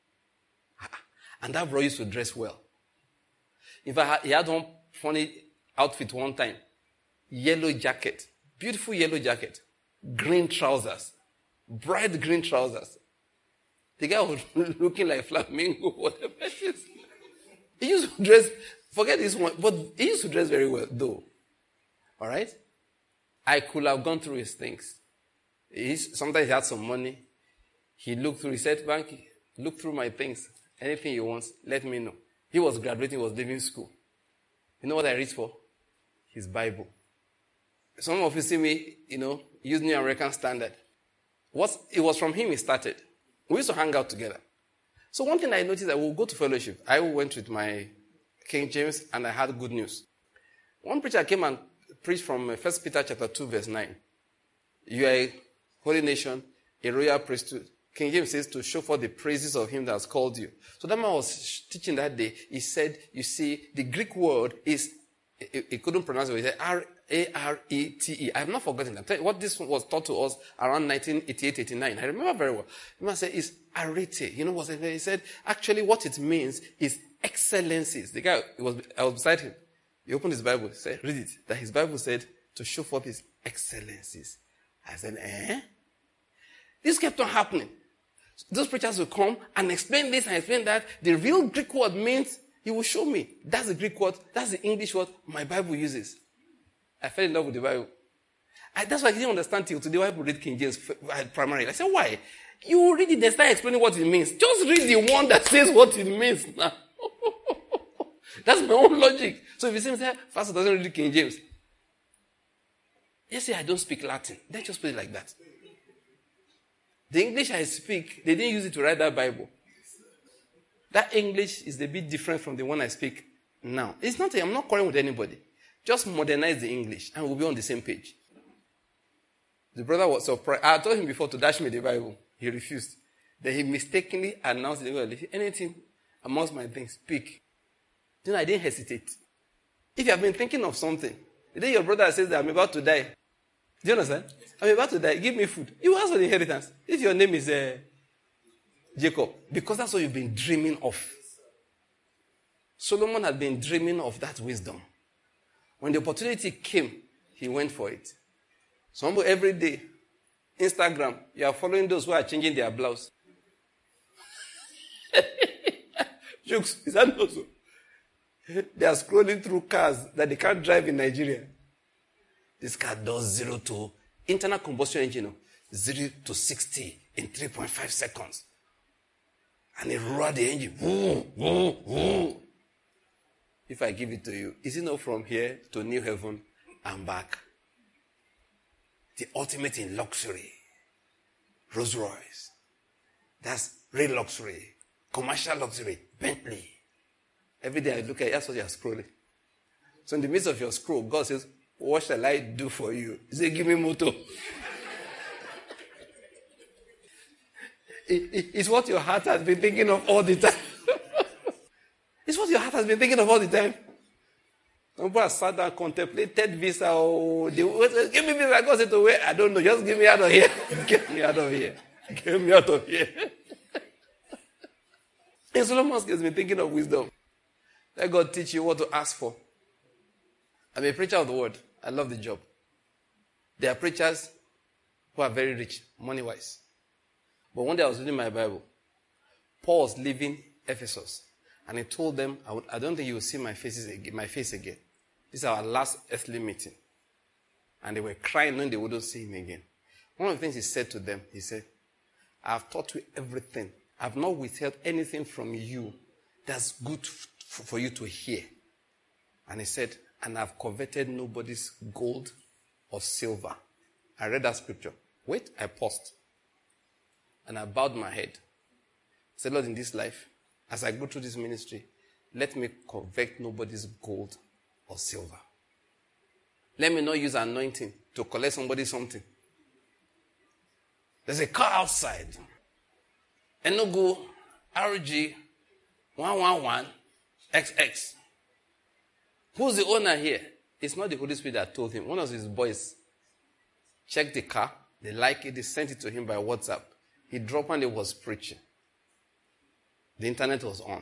And that bro used to dress well. In fact, he had one funny outfit one time. Yellow jacket. Beautiful yellow jacket. Green trousers. Bright green trousers. The guy was looking like flamingo, whatever it is. He used to dress, forget this one, but he used to dress very well, though. All right? I could have gone through his things. He, sometimes he had some money. He looked through, he said, Banky, look through my things. Anything you want, let me know. He was graduating, he was leaving school. You know what I reached for? His Bible. Some of you see me, you know, use New American Standard. What, it was from him it started. We used to hang out together. So one thing I noticed, I will go to fellowship. I went with my King James and I had good news. One preacher came and preached from First Peter chapter two, verse nine. You are a holy nation, a royal priesthood. King James says to show forth the praises of him that has called you. So that man was teaching that day. He said, you see, the Greek word is, he, he couldn't pronounce it. He said R A R E T E. I have not forgotten that. Tell you what this was taught to us around nineteen eighty-eight eighty-nine. I remember very well. The man said, it's arete. You know what he said? Actually, what it means is excellencies. The guy, was, I was beside him. He opened his Bible. He said, read it. That his Bible said to show forth his excellencies. I said, eh? This kept on happening. Those preachers will come and explain this and explain that. The real Greek word means, he will show me. That's the Greek word. That's the English word my Bible uses. I fell in love with the Bible. I, that's why I didn't understand till today why people read King James primarily. I said, why? You read it and start explaining what it means. Just read the one that says what it means now. That's my own logic. So if you see me say, Pastor doesn't read King James. Yes, say I don't speak Latin. Then just put it like that. The English I speak, they didn't use it to write that Bible. That English is a bit different from the one I speak now. It's not, I'm not quarreling with anybody. Just modernize the English and we'll be on the same page. The brother was surprised. I told him before to dash me the Bible. He refused. Then he mistakenly announced, anything amongst my things, speak. Then I didn't hesitate. If you have been thinking of something, the day your brother says that I'm about to die, do you understand? I'm about to die, give me food. You ask for the inheritance. If your name is uh, Jacob, because that's what you've been dreaming of. Solomon had been dreaming of that wisdom. When the opportunity came, he went for it. Some every day, Instagram, you are following those who are changing their blouse. Jokes, is that not so? They are scrolling through cars that they can't drive in Nigeria. This car does zero to internal combustion engine, zero to sixty in three point five seconds. And it roared the engine. Woo, woo, woo. If I give it to you, is it not from here to New Heaven and back? The ultimate in luxury. Rolls Royce. That's real luxury. Commercial luxury. Bentley. Every day I look at it, that's what you're scrolling. So in the midst of your scroll, God says, what shall I do for you? He said, give me motor. it, it, it's what your heart has been thinking of all the time. It's what your heart has been thinking of all the time. Some people have sat down, contemplated visa. Oh, they, give me visa. God said to where? I don't know. Just give me out of here. Get me out of here. Get me out of here. And Solomon has been thinking of wisdom. Let God teach you what to ask for. I'm a preacher of the word. I love the job. There are preachers who are very rich, money-wise. But one day I was reading my Bible. Paul was leaving Ephesus. And he told them, I, would, I don't think you will see my, faces again, my face again. This is our last earthly meeting. And they were crying knowing they wouldn't see him again. One of the things he said to them, he said, I have taught you everything. I have not withheld anything from you that's good f- for you to hear. And he said, and I've coveted nobody's gold or silver. I read that scripture. Wait, I paused. And I bowed my head. I said, Lord, in this life, as I go through this ministry, let me covet nobody's gold or silver. Let me not use anointing to collect somebody's something. There's a car outside. Enugu R G one one one X X. Who's the owner here? It's not the Holy Spirit that told him. One of his boys checked the car. They liked it. They sent it to him by WhatsApp. He dropped and he was preaching. The internet was on.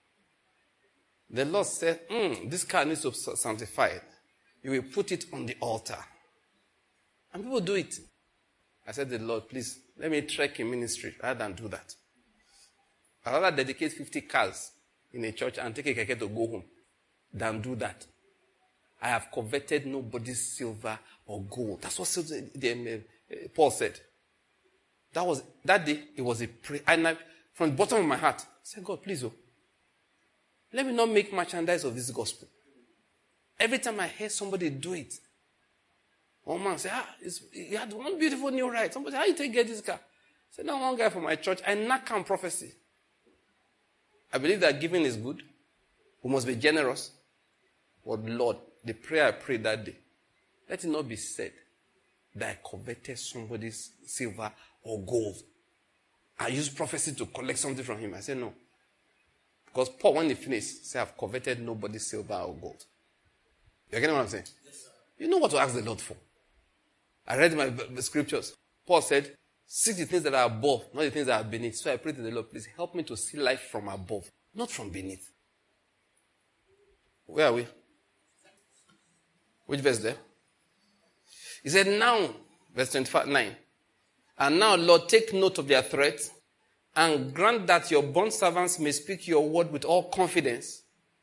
The Lord said, mm, this car needs to be sanctified. You will put it on the altar. And people do it. I said to the Lord, please, let me trek in ministry rather than do that. I'd rather dedicate fifty cars in a church and take a keke to go home than do that. I have coveted nobody's silver or gold. That's what Paul said. That was that day, it was a prayer. And I, from the bottom of my heart, I said, God, please, oh, let me not make merchandise of this gospel. Every time I hear somebody do it, one man say, ah, he had one beautiful new ride. Somebody say, how you take get this car? I said, no, one guy from my church, I knock on prophecy. I believe that giving is good. We must be generous. But Lord, the prayer I prayed that day, let it not be said that I coveted somebody's silver or gold. I used prophecy to collect something from him. I said, no. Because Paul, when he finished, said, I've coveted nobody's silver or gold. You getting what I'm saying? Yes, sir. You know what to ask the Lord for. I read my b- scriptures. Paul said, seek the things that are above, not the things that are beneath. So I prayed to the Lord, please help me to see life from above, not from beneath. Where are we? Which verse there? He said, now, verse twenty-nine, and now, Lord, take note of their threats and grant that your bondservants may speak your word with all confidence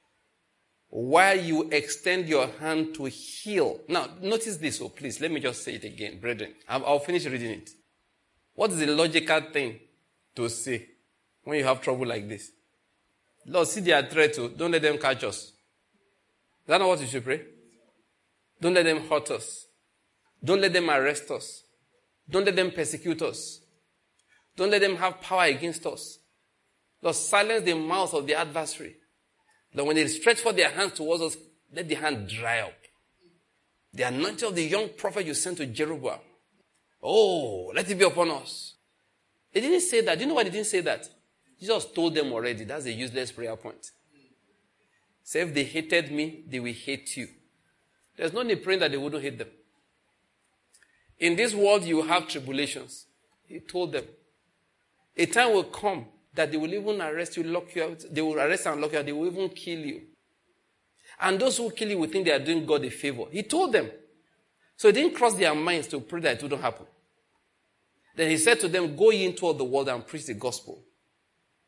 while you extend your hand to heal. Now, notice this, oh please, let me just say it again, brethren. I'll, I'll finish reading it. What is the logical thing to say when you have trouble like this? Lord, see their threat, oh, don't let them catch us. Is that not what you should pray? Don't let them hurt us. Don't let them arrest us. Don't let them persecute us. Don't let them have power against us. Lord, silence the mouth of the adversary. Lord, when they stretch forth their hands towards us, let the hand dry up. The anointing of the young prophet you sent to Jeroboam. Oh, let it be upon us. They didn't say that. Do you know why they didn't say that? Jesus told them already. That's a useless prayer point. Say, if they hated me, they will hate you. There's no need praying that they wouldn't hate them. In this world, you will have tribulations. He told them. A time will come that they will even arrest you, lock you out. They will arrest and lock you out. They will even kill you. And those who kill you will think they are doing God a favor. He told them. So it didn't cross their minds to pray that it wouldn't happen. Then he said to them, go ye into all the world and preach the gospel.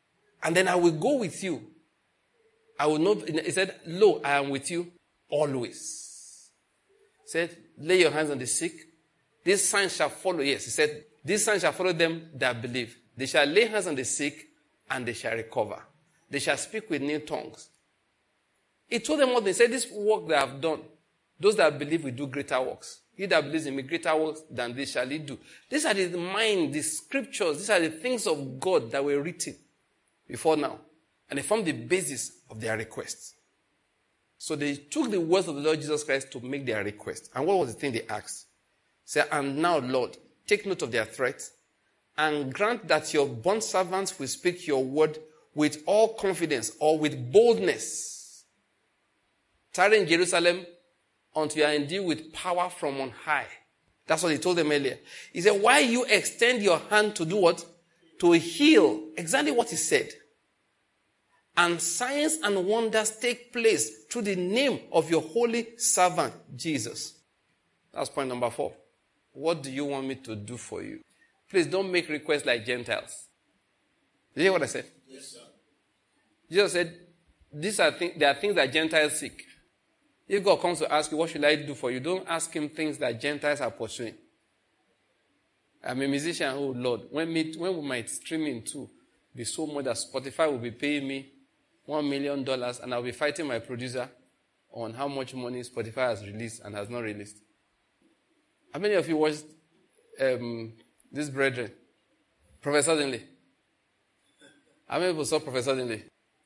And then I will go with you. I will not, he said, lo, I am with you always. He said, lay your hands on the sick. This sign shall follow. Yes, he said, this sign shall follow them that believe. They shall lay hands on the sick and they shall recover. They shall speak with new tongues. He told them what they said, this work that I have done, those that believe will do greater works. He that believes in me, greater works than this shall he do. These are the mind, the scriptures, these are the things of God that were written before now. And they form the basis of their requests. So they took the words of the Lord Jesus Christ to make their request. And what was the thing they asked? Say, and now, Lord, take note of their threats and grant that your bondservants will speak your word with all confidence or with boldness. Tarry in Jerusalem until you are endued with power from on high. That's what he told them earlier. He said, why you extend your hand to do what? To heal. Exactly what he said. And signs and wonders take place through the name of your holy servant, Jesus. That's point number four. What do you want me to do for you? Please don't make requests like Gentiles. Did you hear what I said? Yes, sir. Jesus said, these are things, there are things that Gentiles seek. If God comes to ask you, what should I do for you? Don't ask him things that Gentiles are pursuing. I'm a musician, oh Lord. When, me, when will my streaming too be so much that Spotify will be paying me one million dollars and I'll be fighting my producer on how much money Spotify has released and has not released? How many of you watched um, this brethren? Professor Dinley. How many people saw Professor Dinley?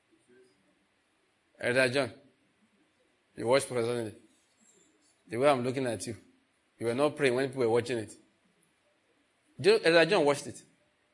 Elder John. You watched Professor Dinley? The way I'm looking at you. You were not praying when people were watching it. Do you know, Elder John watched it.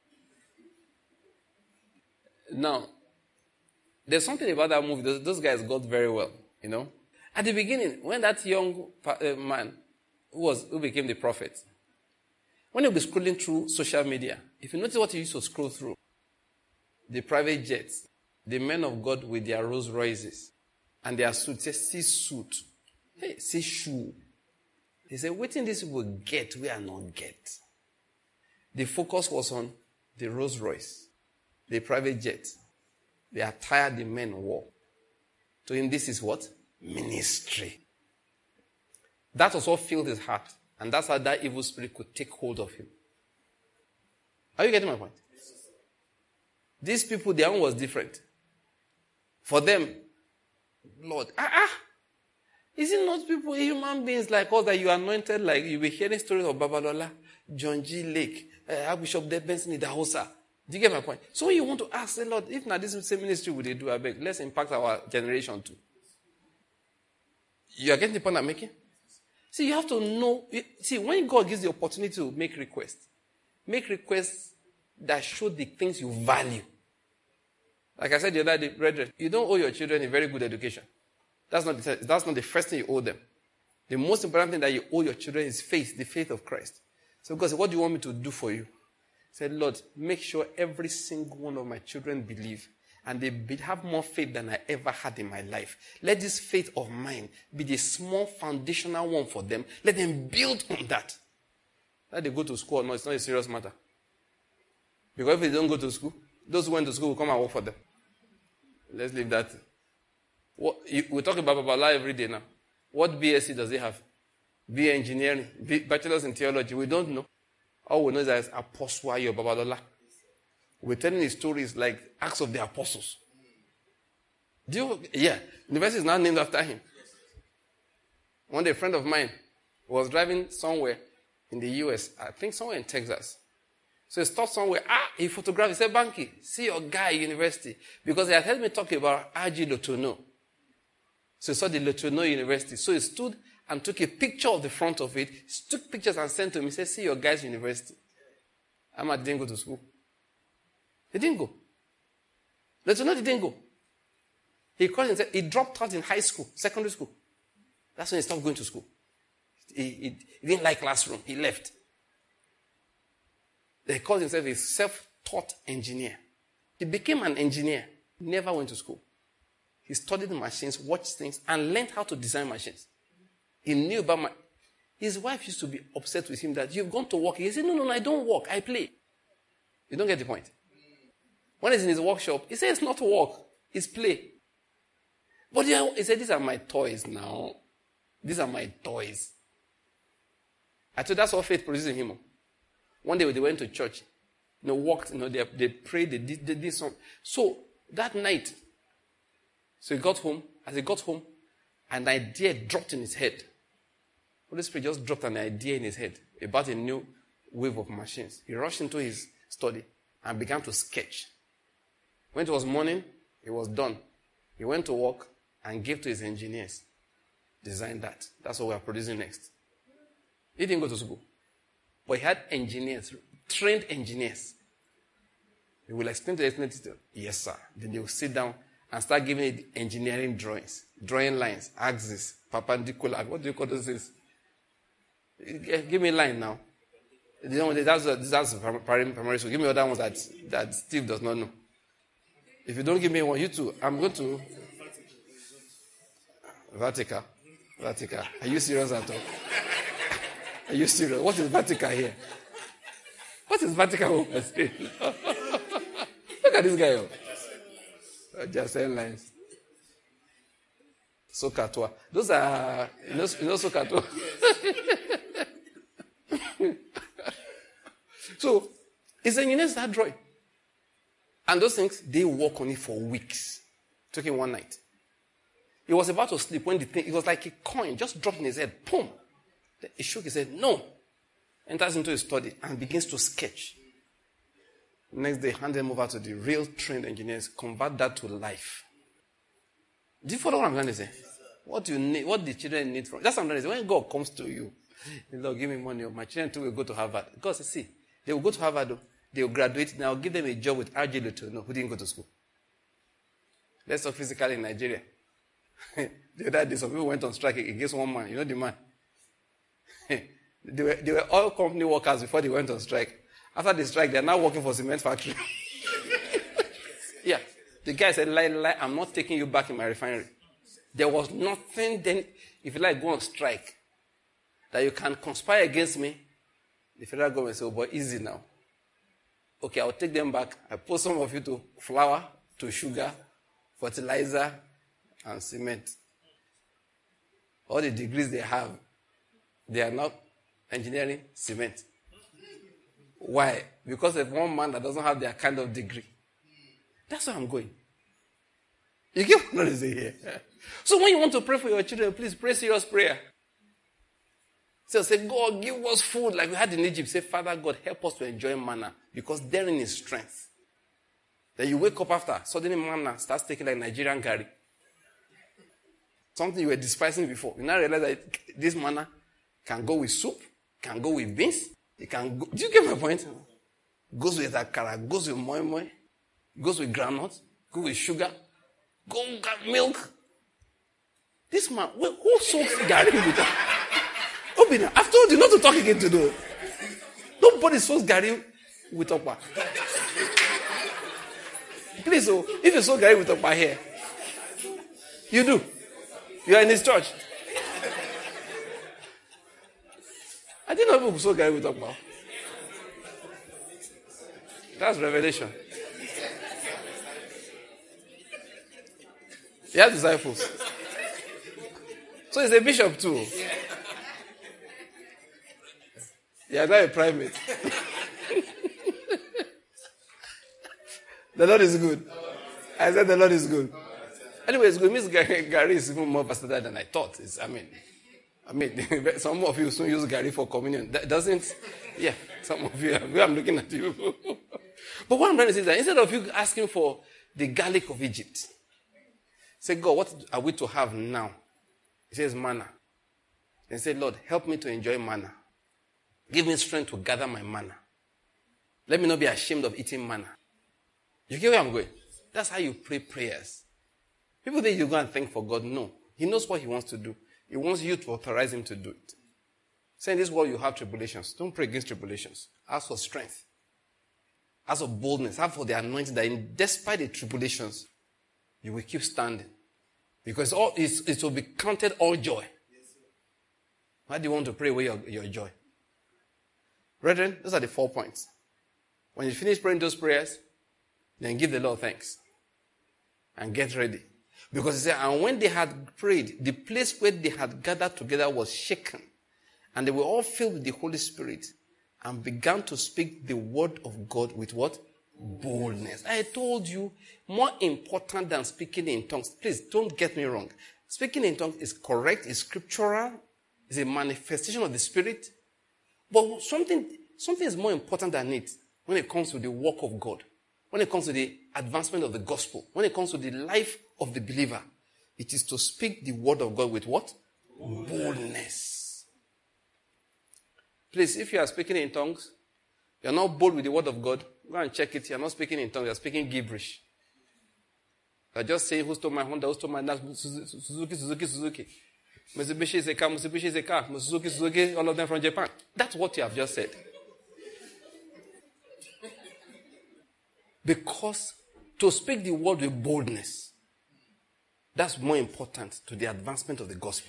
Now, there's something about that movie. Those, those guys got very well, you know. At the beginning, when that young uh, man who was who became the prophet, when he was scrolling through social media, if you notice what he used to scroll through, the private jets, the men of God with their Rolls Royces and their suits, say, see suit, hey, see shoe. He said, what thing these people get, we are not get. The focus was on the Rolls Royce, the private jet, the attire the men wore. To him, this is what? Ministry. That was what filled his heart. And that's how that evil spirit could take hold of him. Are you getting my point? These people, their own was different. For them, Lord, ah, ah, is it not people, human beings like us that you anointed, like you were hearing stories of Babalola, John G. Lake, uh, Archbishop Deb Benson in Dahosa. Do you get my point? So when you want to ask the Lord, if not this same ministry would they do, I beg, let's impact our generation too. You are getting the point I'm making? See, you have to know, see, when God gives the opportunity to make requests, make requests that show the things you value. Like I said the other day, brethren, you don't owe your children a very good education. That's not the, that's not the first thing you owe them. The most important thing that you owe your children is faith, the faith of Christ. So God said, what do you want me to do for you? He said, Lord, make sure every single one of my children believe and they be, have more faith than I ever had in my life. Let this faith of mine be the small foundational one for them. Let them build on that. That they go to school or not, it's not a serious matter. Because if they don't go to school, those who went to school will come and work for them. Let's leave that. What, you, we talk about Babala every day now. What B S c does he have? B A engineering, B, bachelor's in theology. We don't know. All we know is that it's Apostle Ayo Babalola. We're telling his stories like Acts of the Apostles. Do you, yeah, university is now named after him. One day, a friend of mine was driving somewhere in the U S, I think somewhere in Texas. So he stopped somewhere. Ah, he photographed. He said, Banky, see your guy at university. Because he had heard me talk about R G Lotono. So he saw the Lotono University. So he stood and took a picture of the front of it. He took pictures and sent to him. He said, see your guy's university. Ahmad didn't go to school. He didn't go. Lotono didn't go. He called and said, he dropped out in high school, secondary school. That's when he stopped going to school. He, he, he didn't like classroom. He left. He called himself a self-taught engineer. He became an engineer. He never went to school. He studied machines, watched things, and learned how to design machines. He knew about my... His wife used to be upset with him that you've gone to work. He said, no, no, no, I don't work. I play. You don't get the point. When he's in his workshop, he says it's not work, it's play. But yeah, he said, these are my toys now. These are my toys. I thought that's what faith produces in him. One day they went to church, you know, walked, you know, they, they prayed, they did, they did something. So that night, so he got home. As he got home, an idea dropped in his head. Holy Spirit just dropped an idea in his head about a new wave of machines. He rushed into his study and began to sketch. When it was morning, it was done. He went to work and gave to his engineers. Design that. That's what we are producing next. He didn't go to school. But he had engineers, trained engineers. He will explain to the engineers, yes, sir. Then they will sit down and start giving it engineering drawings, drawing lines, axis, perpendicular. What do you call those things? Give me a line now. That's, that's primary, primary school. Give me other ones that, that Steve does not know. If you don't give me one, you too, I'm going to... Vertical. Vertical. Are you serious at all? Are you serious? What is vertical here? What is vertical? Look at this guy. Oh. Just saying lines. Sokatoa. Those are, you know, you know Sokatoa. So, it's engineers that drawing. And those things, they work on it for weeks. It took him one night. He was about to sleep when the thing, it was like a coin just dropped in his head. Boom. He shook his head. No. Enters into his study and begins to sketch. Next day, hand them over to the real trained engineers. Convert that to life. Do you follow what I'm trying to say? What do you need? What the children need from? That's what I'm trying to say. When God comes to you, Lord, give me money. My children too will go to Harvard. God says, see, they will go to Harvard. Though. They will graduate. Now give them a job with R J Luto. No, who didn't go to school? Let's talk physically in Nigeria. The other day, some people went on strike against one man. You know the man? they, were, they were all company workers before they went on strike. After the strike, they are now working for cement factory. Yeah. The guy said, lie, lie, I'm not taking you back in my refinery. There was nothing then, if you like, go on strike, that you can conspire against me. The federal government said, oh boy, easy now. Okay, I'll take them back. I put some of you to flour, to sugar, fertilizer, and cement. All the degrees they have, they are not engineering cement. Why? Because of one man that doesn't have their kind of degree. That's where I'm going. You get what I'm saying here? So when you want to pray for your children, please pray serious prayer. So say, God, give us food like we had in Egypt. Say, Father God, help us to enjoy manna because therein is strength. Then you wake up after, suddenly manna starts taking like Nigerian curry. Something you were despising before. You now realize that this manna can go with soup, can go with beans. It can go. Do you get my point? Goes with akara, goes with moi moi, goes with groundnut, goes with sugar, goes with milk. This man, well, who soaks garri with that? Obina, I've told you not to talk again to do. Nobody soaks garri with okpa. Please, oh, if you soak garri with okpa here, you do. You are in his church. I didn't know people soak garri with okpa. That's revelation. He had disciples. So he's a bishop too. He is not a primate. The Lord is good. I said the Lord is good. Anyway, it's good. Miss Gary is even more versatile than I thought. It's, I mean, I mean, some of you soon use Gary for communion. That doesn't, yeah, some of you, I'm looking at you. But what I'm trying to say is that instead of you asking for the garlic of Egypt, say, God, what are we to have now? He says, manna. And say, Lord, help me to enjoy manna. Give me strength to gather my manna. Let me not be ashamed of eating manna. You get where I'm going? That's how you pray prayers. People think you go and thank for God. No. He knows what he wants to do. He wants you to authorize him to do it. Say in this world you have tribulations. Don't pray against tribulations. Ask for strength. Ask for boldness. Ask for the anointing that in, despite the tribulations, you will keep standing. Because all it's, it will be counted all joy. Why do you want to pray away your, your joy? Brethren, those are the four points. When you finish praying those prayers, Then give the Lord thanks. And get ready. Because he said, and when they had prayed, the place where they had gathered together was shaken. And they were all filled with the Holy Spirit and began to speak the word of God with what? Boldness. I told you, more important than speaking in tongues. Please, don't get me wrong. Speaking in tongues is correct, is scriptural, is a manifestation of the Spirit. But something, something is more important than it when it comes to the work of God. When it comes to the advancement of the gospel, when it comes to the life of the believer, it is to speak the word of God with what? Boldness. Please, if you are speaking in tongues, you are not bold with the word of God, go and check it. You are not speaking in tongues, you are speaking gibberish. You are just saying, who stole my Honda, who stole my Suzuki, Suzuki, Suzuki. Mitsubishi is a car, Mitsubishi is a car, Suzuki, Suzuki, all of them from Japan. That's what you have just said. Because to speak the word with boldness, that's more important to the advancement of the gospel.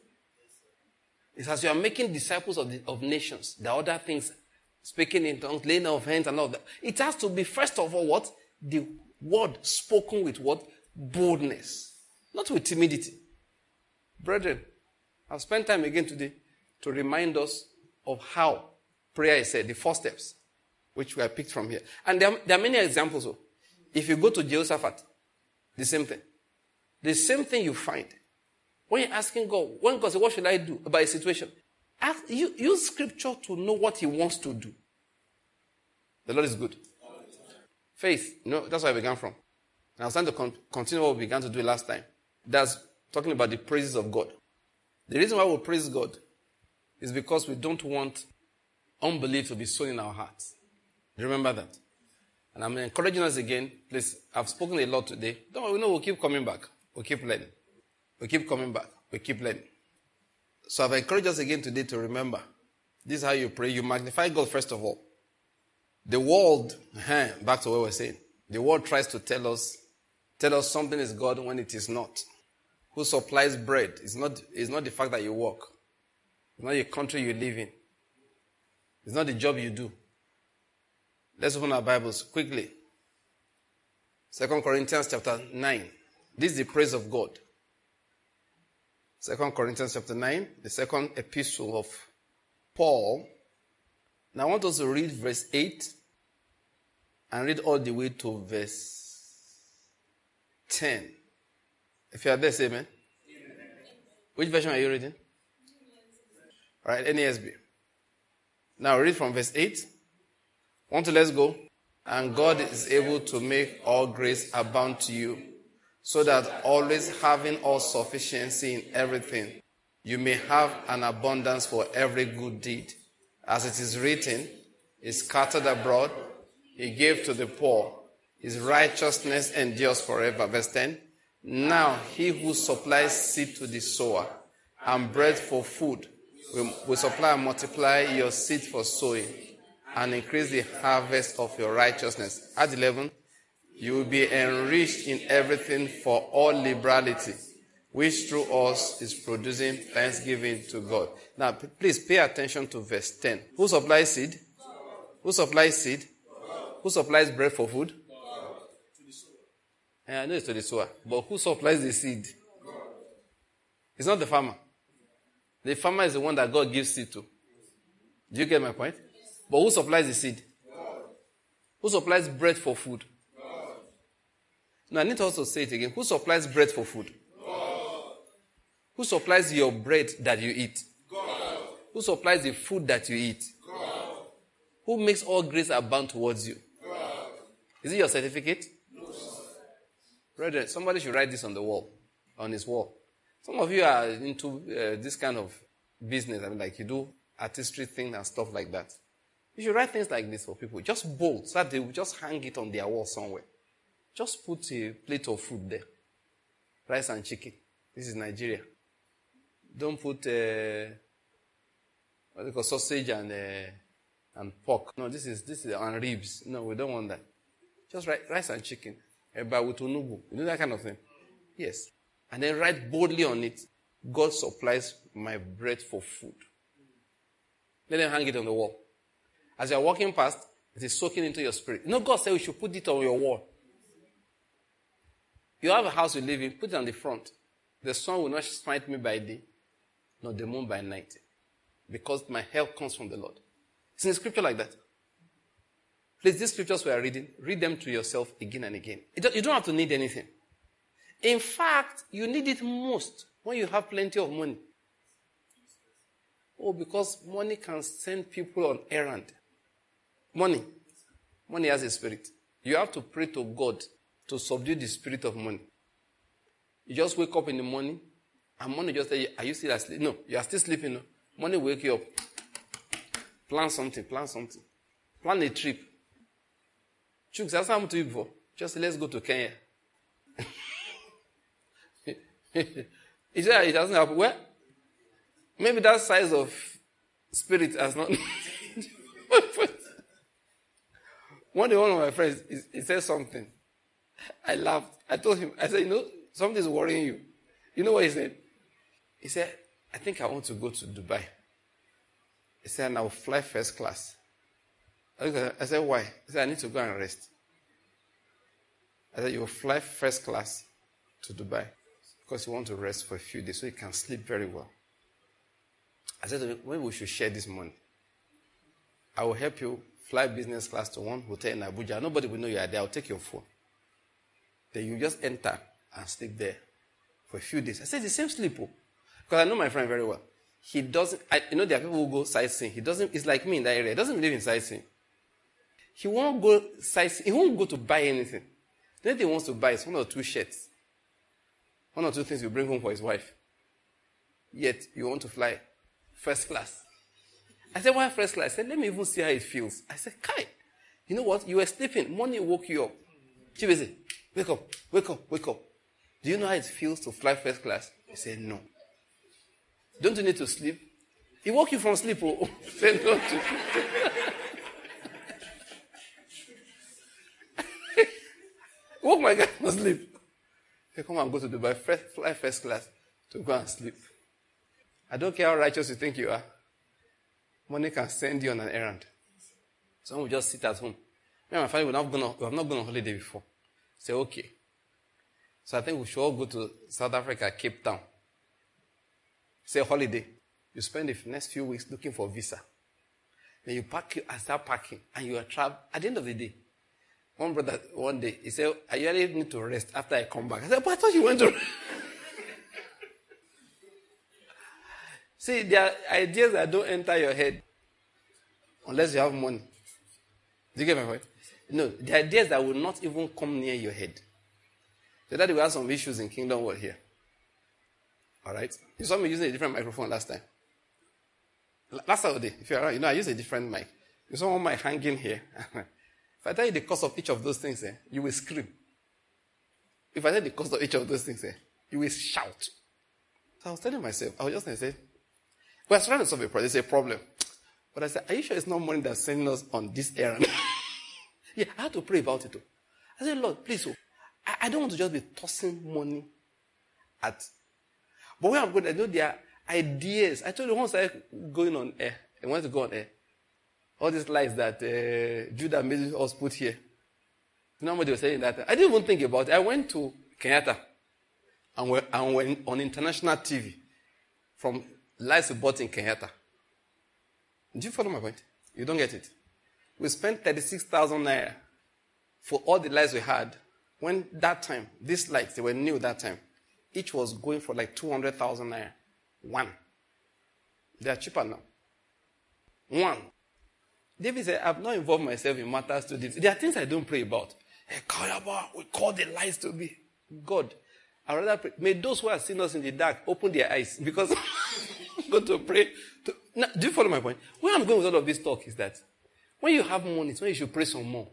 It's as you are making disciples of, the, of nations, the other things, speaking in tongues, laying of hands and all that. It has to be first of all what? The word spoken with what? Boldness. Not with timidity. Brethren, I've spent time again today to remind us of how prayer is said, the four steps, which we have picked from here. And there are, there are many examples. Of, if you go to Jehoshaphat, the same thing. The same thing you find. When you're asking God, when God says, what should I do about a situation? Ask, you, use scripture to know what he wants to do. The Lord is good. Faith, you know, that's where I began from. And I was trying to con- continue what we began to do last time. That's talking about the praises of God. The reason why we praise God is because we don't want unbelief to be sown in our hearts. Remember that. And I'm encouraging us again. Please, I've spoken a lot today. Don't worry, we know we'll keep coming back. We'll keep learning. We'll keep coming back. We'll keep learning. So I've encouraged us again today to remember. This is how you pray. You magnify God first of all. The world, back to what we're saying. The world tries to tell us, tell us something is God when it is not. Who supplies bread? It's not, it's not the fact that you work. It's not the country you live in. It's not the job you do. Let's open our Bibles quickly. Second Corinthians chapter nine. This is the praise of God. Second Corinthians chapter nine, the second epistle of Paul. Now I want us to read verse eight and read all the way to verse ten. If you are there, say amen. Amen. Which version are you reading? All right, N A S B. Now read from verse eight. Want to let's go? And God is able to make all grace abound to you, so that always having all sufficiency in everything, you may have an abundance for every good deed. As it is written, He scattered abroad, He gave to the poor, His righteousness endures forever. Verse ten. Now he who supplies seed to the sower and bread for food will, will supply and multiply your seed for sowing and increase the harvest of your righteousness. At eleven, you will be enriched in everything for all liberality, which through us is producing thanksgiving to God. Now, p- please pay attention to verse ten. Who supplies seed? Who supplies seed? Who supplies bread for food? I know it's to the sower, but who supplies the seed? It's not the farmer. The farmer is the one that God gives seed to. Do you get my point? But who supplies the seed? Who supplies bread for food? Now I need to also say it again. Who supplies bread for food? Who supplies your bread that you eat? Who supplies the food that you eat? Who makes all grace abound towards you? Is it your certificate? Brethren, somebody should write this on the wall, on his wall. Some of you are into uh, this kind of business. I mean, like you do artistry things and stuff like that. You should write things like this for people. Just bold, so that they will just hang it on their wall somewhere. Just put a plate of food there. Rice and chicken. This is Nigeria. Don't put uh, what they call sausage and uh, and pork. No, this is this is and ribs. No, we don't want that. Just write rice and chicken. Eba with onugu. You know that kind of thing? Yes. And then write boldly on it, God supplies my bread for food. Let them hang it on the wall. As you are walking past, it is soaking into your spirit. You know, God said we should put it on your wall. You have a house you live in, put it on the front. The sun will not smite me by day, nor the moon by night. Because my help comes from the Lord. It's in the scripture like that. Please, these scriptures we are reading, read them to yourself again and again. You don't have to need anything. In fact, you need it most when you have plenty of money. Oh, because money can send people on errand. Money. Money has a spirit. You have to pray to God to subdue the spirit of money. You just wake up in the morning, and money just say, are you still asleep? No, you are still sleeping. No. Money will wake you up. Plan something, plan something. Plan a trip. Chooks, that's happened to you before. Just say, let's go to Kenya. It doesn't happen. Well, maybe that size of spirit has not. One day, one of my friends, he, he said something. I laughed. I told him, I said, you know, something's worrying you. You know what he said? He said, I think I want to go to Dubai. He said, and I'll fly first class. I said, why? He said, I need to go and rest. I said, you'll fly first class to Dubai because you want to rest for a few days so you can sleep very well. I said to him, maybe we should share this money. I will help you fly business class to one hotel in Abuja. Nobody will know you are there. I'll take your phone. Then you just enter and sleep there for a few days. I said, the same sleep. Because I know my friend very well. He doesn't, I, you know, there are people who go sightseeing. He doesn't, it's like me in that area. He doesn't believe in sightseeing. He won't go sightseeing. He won't go to buy anything. The only thing he wants to buy is one or two shirts. One or two things you bring home for his wife. Yet, you want to fly first class. I said, why first class? I said, let me even see how it feels. I said, Kai, you know what? You were sleeping. Morning woke you up. Chibese, wake up, wake up, wake up. Do you know how it feels to fly first class? He said, no. Don't you need to sleep? He woke you from sleep. Oh, said, don't you? Woke my guy from sleep. He come and go to Dubai, first, fly first class to go and sleep. I don't care how righteous you think you are. Money can send you on an errand. Someone will just sit at home. Me and my family, we have not gone on, we have not gone on holiday before. Say, okay. So I think we should all go to South Africa, Cape Town. Say holiday. You spend the next few weeks looking for visa. Then you pack and start packing, and you are traveling. At the end of the day, one brother one day he said, "I usually need to rest after I come back." I said, "But I thought you went to." See, there are ideas that don't enter your head unless you have money. Do you get my point? No, the ideas that will not even come near your head. So that we had some issues in Kingdom World here. All right? You saw me using a different microphone last time. Last Saturday, if you're around, you know, I used a different mic. You saw one mic hanging here. If I tell you the cost of each of those things, eh, you will scream. If I tell you the cost of each of those things, eh, you will shout. So I was telling myself, I was just going to say, we're trying to solve a problem. It's a problem. But I said, are you sure it's not money that's sending us on this errand? Yeah, I had to pray about it too. I said, Lord, please, oh, I, I don't want to just be tossing money at. But where I'm going, I know there are ideas. I told you once I going on air, I wanted to go on air. All these lies that uh, Judah made us put here. You know what they were saying that? I didn't even think about it. I went to Kenyatta and we're, and we're on international T V from lies we bought in Kenyatta. Do you follow my point? You don't get it. We spent thirty-six thousand naira for all the lights we had. When that time, these lights, they were new that time. Each was going for like two hundred thousand naira. One. They are cheaper now. One. David said, I've not involved myself in matters to this. There are things I don't pray about. Hey, we call the lights to be. God, I rather pray. May those who have seen us in the dark open their eyes because I'm going to pray. To, now, do you follow my point? Where I'm going with all of this talk is that when you have money, it's when you should pray some more.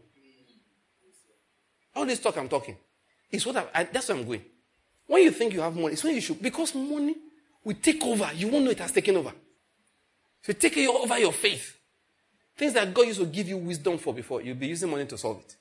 All this talk I'm talking is what I, I, that's where I'm going. When you think you have money, it's when you should, because money will take over. You won't know it has taken over. If you take over your faith, things that God used to give you wisdom for before, you'll be using money to solve it.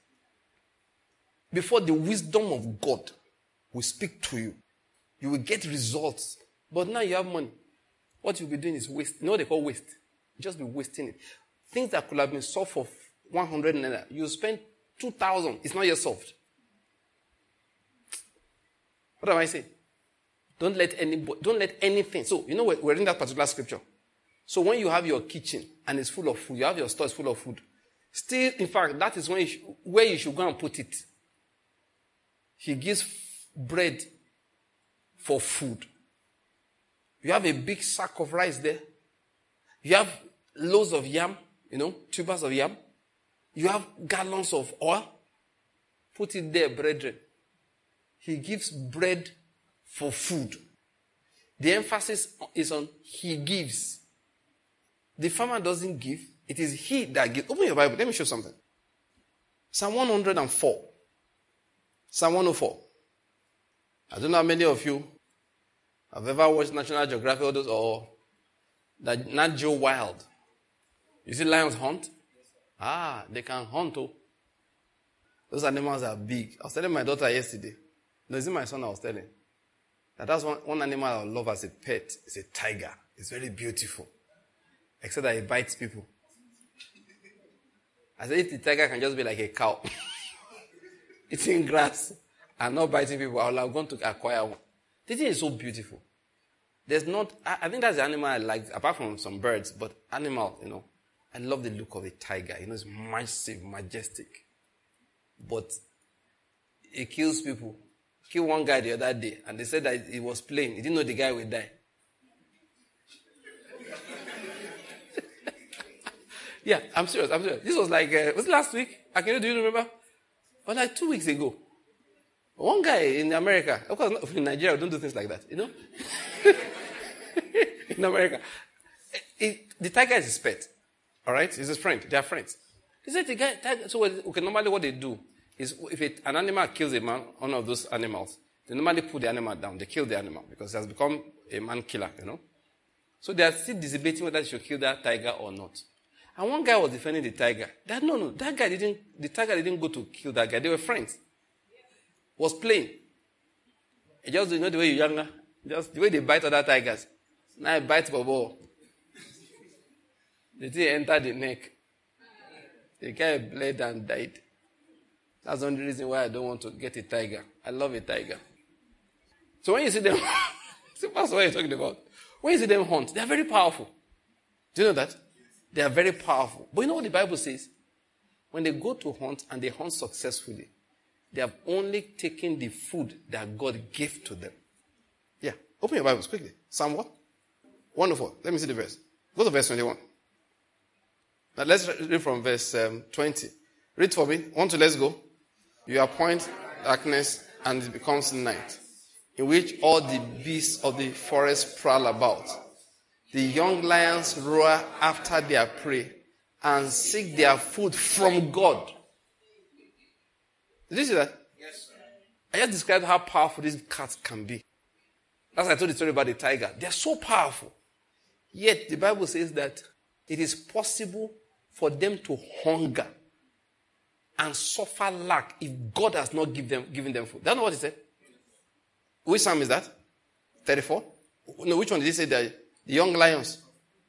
Before the wisdom of God will speak to you, you will get results. But now you have money. What you'll be doing is waste. You know what they call waste? You just be wasting it. Things that could have been solved for one hundred naira, you spend two thousand, it's not yet solved. What am I saying? Don't let any, don't let anything. So, you know, we're, we're in that particular scripture. So when you have your kitchen and it's full of food, you have your stores full of food. Still, in fact, that is when you should, where you should go and put it. He gives bread for food. You have a big sack of rice there. You have loads of yam, you know, tubers of yam. You have gallons of oil. Put it there, brethren. He gives bread for food. The emphasis is on he gives. The farmer doesn't give. It is he that gives. Open your Bible. Let me show something. Psalm one hundred four. Psalm one oh four. I don't know how many of you have ever watched National Geographic or those, or that Nat Geo Wild. You see lions hunt? Ah, they can hunt too. Those animals are big. I was telling my daughter yesterday. No, is it my son I was telling? That that's one, one animal I love as a pet. It's a tiger. It's very beautiful. Except that it bites people. I said if the tiger can just be like a cow. Eating grass and not biting people, I would have gone to acquire one. The thing is so beautiful. There's not, I, I think that's the animal I like, apart from some birds, but animal, you know. I love the look of a tiger. You know, it's massive, majestic. But it kills people. Killed one guy the other day, and they said that he was playing. He didn't know the guy would die. Yeah, I'm serious, I'm serious. This was like, uh, was it last week? I can, do you remember? Or like two weeks ago. One guy in America, of course, in Nigeria, we don't do things like that, you know? In America. It, the tiger is his pet. All right? He's his friend. They are friends. He said the guy, tiger, so okay, normally what they do is if it, an animal kills a man, one of those animals, they normally put the animal down. They kill the animal because it has become a man killer, you know? So they are still debating whether they should kill that tiger or not. And one guy was defending the tiger. That, no, no, that guy didn't, the tiger didn't go to kill that guy. They were friends. Was playing. It just, you know the way you're younger? Just the way they bite other tigers. Now I bite Bobo. The thing entered the neck. The guy bled and died. That's the only reason why I don't want to get a tiger. I love a tiger. So when you see them, see that's what you're talking about. When you see them hunt, they are very powerful. Do you know that? They are very powerful. But you know what the Bible says? When they go to hunt and they hunt successfully, they have only taken the food that God gave to them. Yeah. Open your Bibles quickly. Psalm what? one oh four. Let me see the verse. Go to verse twenty-one. Now let's read from verse um, twenty. Read for me. One, two, let's go. You appoint darkness and it becomes night, in which all the beasts of the forest prowl about. The young lions roar after their prey and seek their food from God. Did you see that? Yes, sir. I just described how powerful these cats can be. That's why I told the story about the tiger. They are so powerful. Yet the Bible says that it is possible for them to hunger and suffer lack if God has not give them, given them food. That's not what he said. Which psalm is that? thirty-four? No, which one did he say that? The young lions.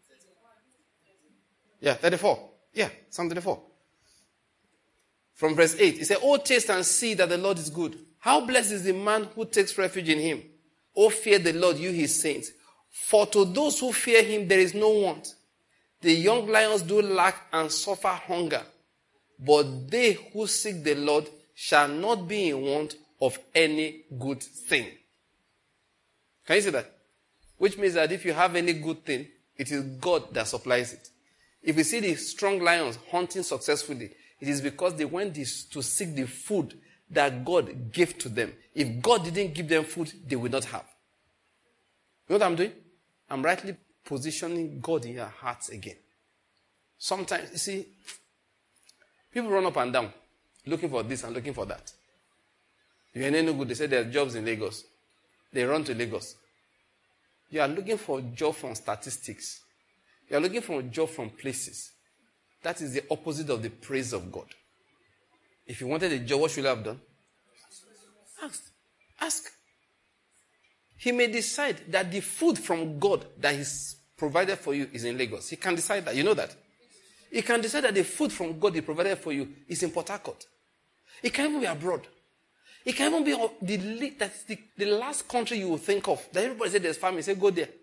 Yeah, thirty-four. Yeah, Psalm thirty-four. From verse eight, he said, "Oh, taste and see that the Lord is good. How blessed is the man who takes refuge in him. Oh, fear the Lord, you his saints. For to those who fear him there is no want. The young lions do lack and suffer hunger, but they who seek the Lord shall not be in want of any good thing." Can you see that? Which means that if you have any good thing, it is God that supplies it. If you see the strong lions hunting successfully, it is because they went to seek the food that God gave to them. If God didn't give them food, they would not have. You know what I'm doing? I'm rightly positioning God in your hearts again. Sometimes, you see, people run up and down, looking for this and looking for that. You're in any good, they say there are jobs in Lagos. They run to Lagos. You are looking for a job from statistics. You are looking for a job from places. That is the opposite of the praise of God. If you wanted a job, what should you have done? Ask. Ask. He may decide that the food from God that He's provided for you is in Lagos. He can decide that. You know that? He can decide that the food from God He provided for you is in Port Harcourt. It can even be abroad. It can even be the, that's the, the last country you will think of. That everybody said there's famine. Say, go there.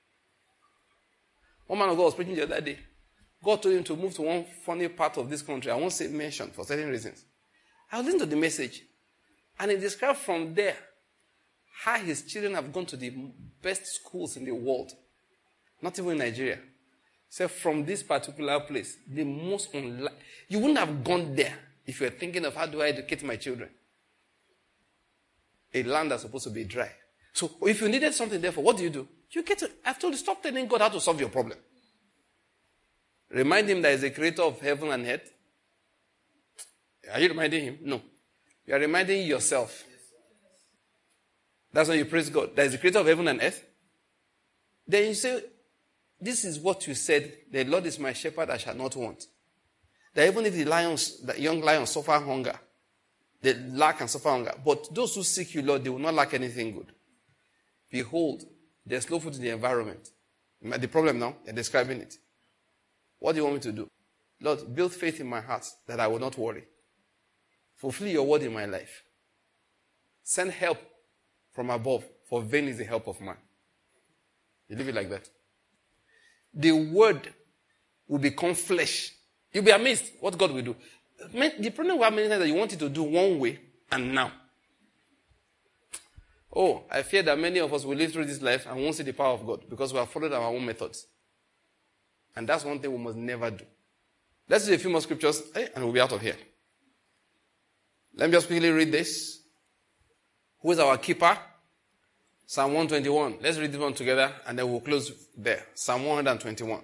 One man of God was preaching the other day. God told him to move to one funny part of this country. I won't say mention for certain reasons. I listened to the message. And he described from there how his children have gone to the best schools in the world. Not even in Nigeria. So from this particular place, the most unlikely. You wouldn't have gone there if you were thinking of how do I educate my children. A land that's supposed to be dry. So if you needed something there for, what do you do? You get to, I've told you, stop telling God how to solve your problem. Remind him that he's the creator of heaven and earth. Are you reminding him? No. You are reminding yourself. That's why you praise God. That is the creator of heaven and earth. Then you say, this is what you said. The Lord is my shepherd, I shall not want. That even if the lions, the young lions suffer hunger, they lack and suffer hunger. But those who seek you, Lord, they will not lack anything good. Behold, there's no food in the environment. The problem now, they're describing it. What do you want me to do? Lord, build faith in my heart that I will not worry. Fulfill your word in my life. Send help from above, for vain is the help of man. You leave it like that. The word will become flesh. You'll be amazed what God will do. The problem we have many times is that you want it to do one way and now. Oh, I fear that many of us will live through this life and won't see the power of God because we have followed our own methods. And that's one thing we must never do. Let's do a few more scriptures and we'll be out of here. Let me just quickly read this. Who is our keeper? Psalm one twenty-one. Let's read this one together and then we'll close there. Psalm one twenty-one.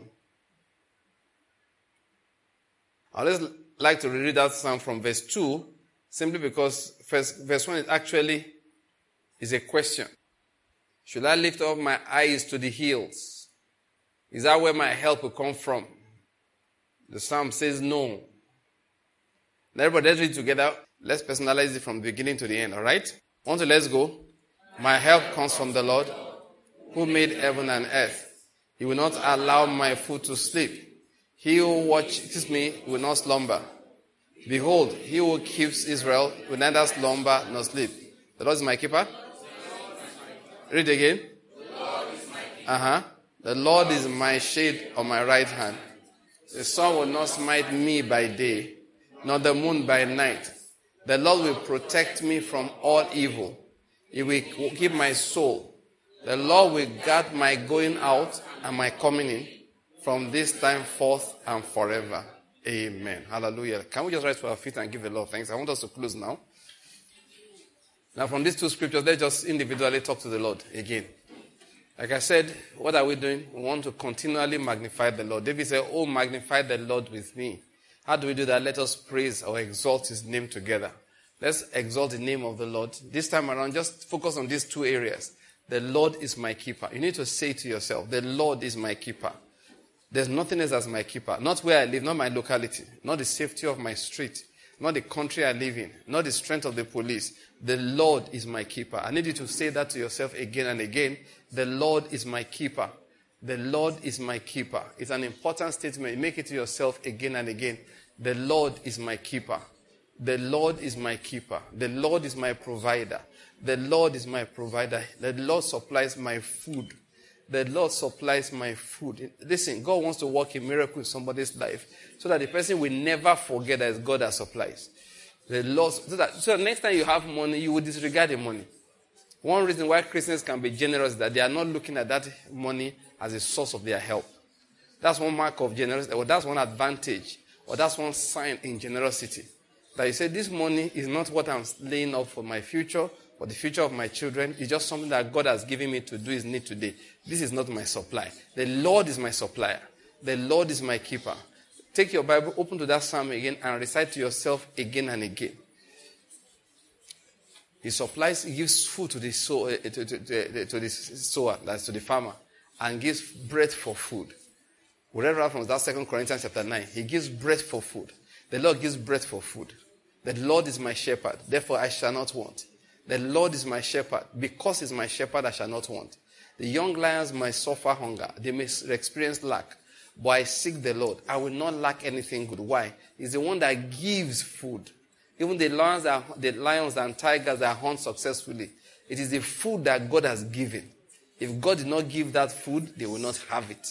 I'd just like to read that psalm from verse two, simply because verse, verse one is actually is a question. Should I lift up my eyes to the hills? Is that where my help will come from? The psalm says no. Now everybody, let's read together. Let's personalize it from the beginning to the end, all right? On to let's go. My help comes from the Lord, who made heaven and earth. He will not allow my foot to sleep. He who watches me will not slumber. Behold, he who keeps Israel will neither slumber nor sleep. The Lord is my keeper. Read again. Uh-huh. The Lord is my shade on my right hand. The sun will not smite me by day, nor the moon by night. The Lord will protect me from all evil. He will keep my soul. The Lord will guard my going out and my coming in from this time forth and forever. Amen. Hallelujah. Can we just rise to our feet and give the Lord thanks? I want us to close now. Now from these two scriptures, let's just individually talk to the Lord again. Like I said, what are we doing? We want to continually magnify the Lord. David said, oh, magnify the Lord with me. How do we do that? Let us praise or exalt his name together. Let's exalt the name of the Lord. This time around, just focus on these two areas. The Lord is my keeper. You need to say to yourself, the Lord is my keeper. There's nothing else as my keeper. Not where I live, not my locality, not the safety of my street, not the country I live in, not the strength of the police. The Lord is my keeper. I need you to say that to yourself again and again. The Lord is my keeper. The Lord is my keeper. It's an important statement. Make it to yourself again and again. The Lord is my keeper. The Lord is my keeper. The Lord is my provider. The Lord is my provider. The Lord supplies my food. The Lord supplies my food. Listen, God wants to work a miracle in somebody's life so that the person will never forget that it's God that supplies. The Lord, so that so next time you have money, you will disregard the money. One reason why Christians can be generous is that they are not looking at that money as a source of their help. That's one mark of generosity, or that's one advantage, or that's one sign in generosity. That you say, this money is not what I'm laying up for my future, or the future of my children. It's just something that God has given me to do his need today. This is not my supply. The Lord is my supplier. The Lord is my keeper. Take your Bible, open to that psalm again, and recite to yourself again and again. He supplies, he gives food to the sower, to, to, to, to the sower, that's to the farmer, and gives bread for food. Whatever from that Second Corinthians chapter nine, he gives bread for food. The Lord gives bread for food. The Lord is my shepherd, therefore I shall not want. The Lord is my shepherd. Because he's my shepherd, I shall not want. The young lions might suffer hunger. They may experience lack. But I seek the Lord. I will not lack anything good. Why? He's the one that gives food. Even the lions, are, the lions and tigers that hunt successfully, it is the food that God has given. If God did not give that food, they will not have it.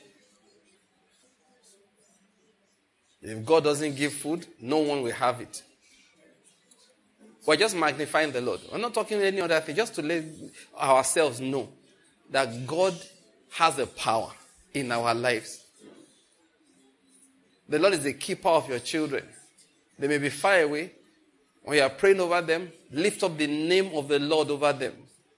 If God doesn't give food, no one will have it. We're just magnifying the Lord. We're not talking any other thing, just to let ourselves know that God has the power in our lives. The Lord is the keeper of your children. They may be far away. When you are praying over them, lift up the name of the Lord over them.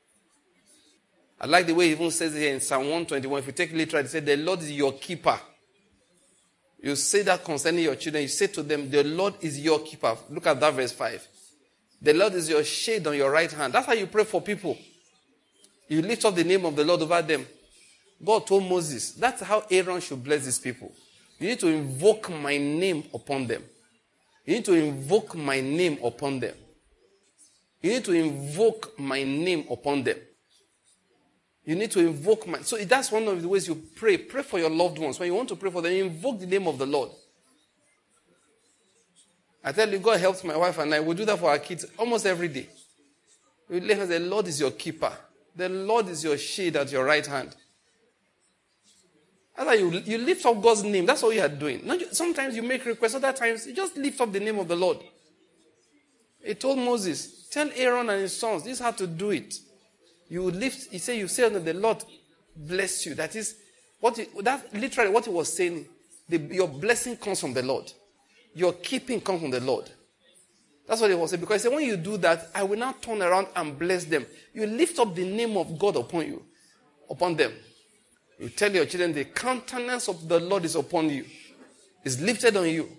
I like the way he even says here in Psalm one twenty-one. If you take it literally, it says, the Lord is your keeper. You say that concerning your children. You say to them, the Lord is your keeper. Look at that verse five. The Lord is your shade on your right hand. That's how you pray for people. You lift up the name of the Lord over them. God told Moses, that's how Aaron should bless these people. You need to invoke my name upon them. You need to invoke my name upon them. You need to invoke my name upon them. You need to invoke my... So that's one of the ways you pray. Pray for your loved ones. When you want to pray for them, invoke the name of the Lord. I tell you, God helps my wife and I. We do that for our kids almost every day. We lay hands, the Lord is your keeper. The Lord is your shade at your right hand. That's how you, you lift up God's name. That's all you are doing. Not just, sometimes you make requests. Other times, you just lift up the name of the Lord. He told Moses, tell Aaron and his sons, this is how to do it. You lift, he said, you say unto the Lord, bless you. That is, what he, that literally what he was saying. The, your blessing comes from the Lord. Your keeping comes from the Lord. That's what he was saying. Because he said, when you do that, I will now turn around and bless them. You lift up the name of God upon you, upon them. You tell your children, the countenance of the Lord is upon you. It's lifted on you.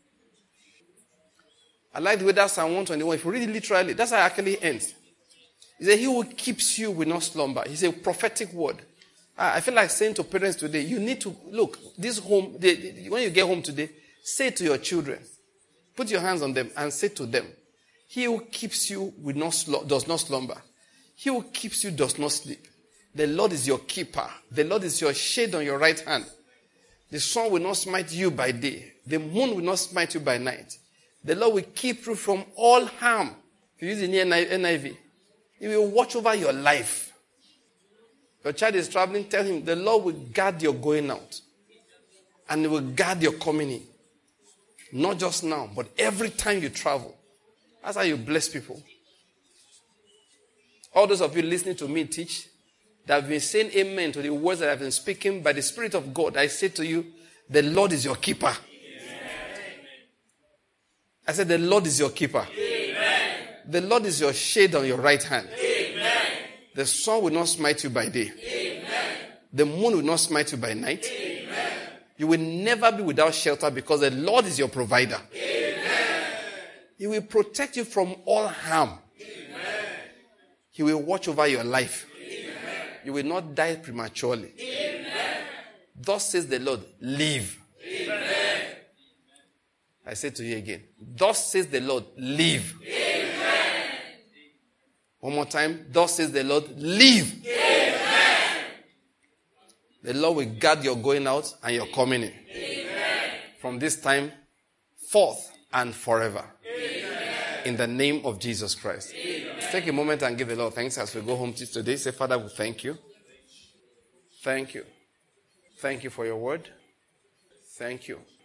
I like the way that Psalm one twenty-one, if you read it literally, that's how it actually ends. He said, he who keeps you will not slumber. He's a prophetic word. I feel like saying to parents today, you need to, look, this home, they, they, when you get home today, say to your children, put your hands on them and say to them, he who keeps you will not sl- does not slumber. He who keeps you does not sleep. The Lord is your keeper. The Lord is your shade on your right hand. The sun will not smite you by day. The moon will not smite you by night. The Lord will keep you from all harm. If you use the N I V, He will watch over your life. Your child is traveling, tell him, the Lord will guard your going out. And He will guard your coming in. Not just now, but every time you travel. That's how you bless people. All those of you listening to me teach, that have been saying amen to the words that I've been speaking by the Spirit of God, I say to you, the Lord is your keeper. Amen. I said, the Lord is your keeper. Amen. The Lord is your shade on your right hand. Amen. The sun will not smite you by day. Amen. The moon will not smite you by night. Amen. You will never be without shelter because the Lord is your provider. Amen. He will protect you from all harm. Amen. He will watch over your life. You will not die prematurely. Amen. Thus says the Lord, live. Amen. I say to you again, thus says the Lord, live. Amen. One more time, thus says the Lord, live. Amen. The Lord will guard your going out and your coming in. Amen. From this time forth and forever. Amen. In the name of Jesus Christ. Amen. Take a moment and give the Lord thanks as we go home today. Say, Father, we thank you. Thank you. Thank you for your word. Thank you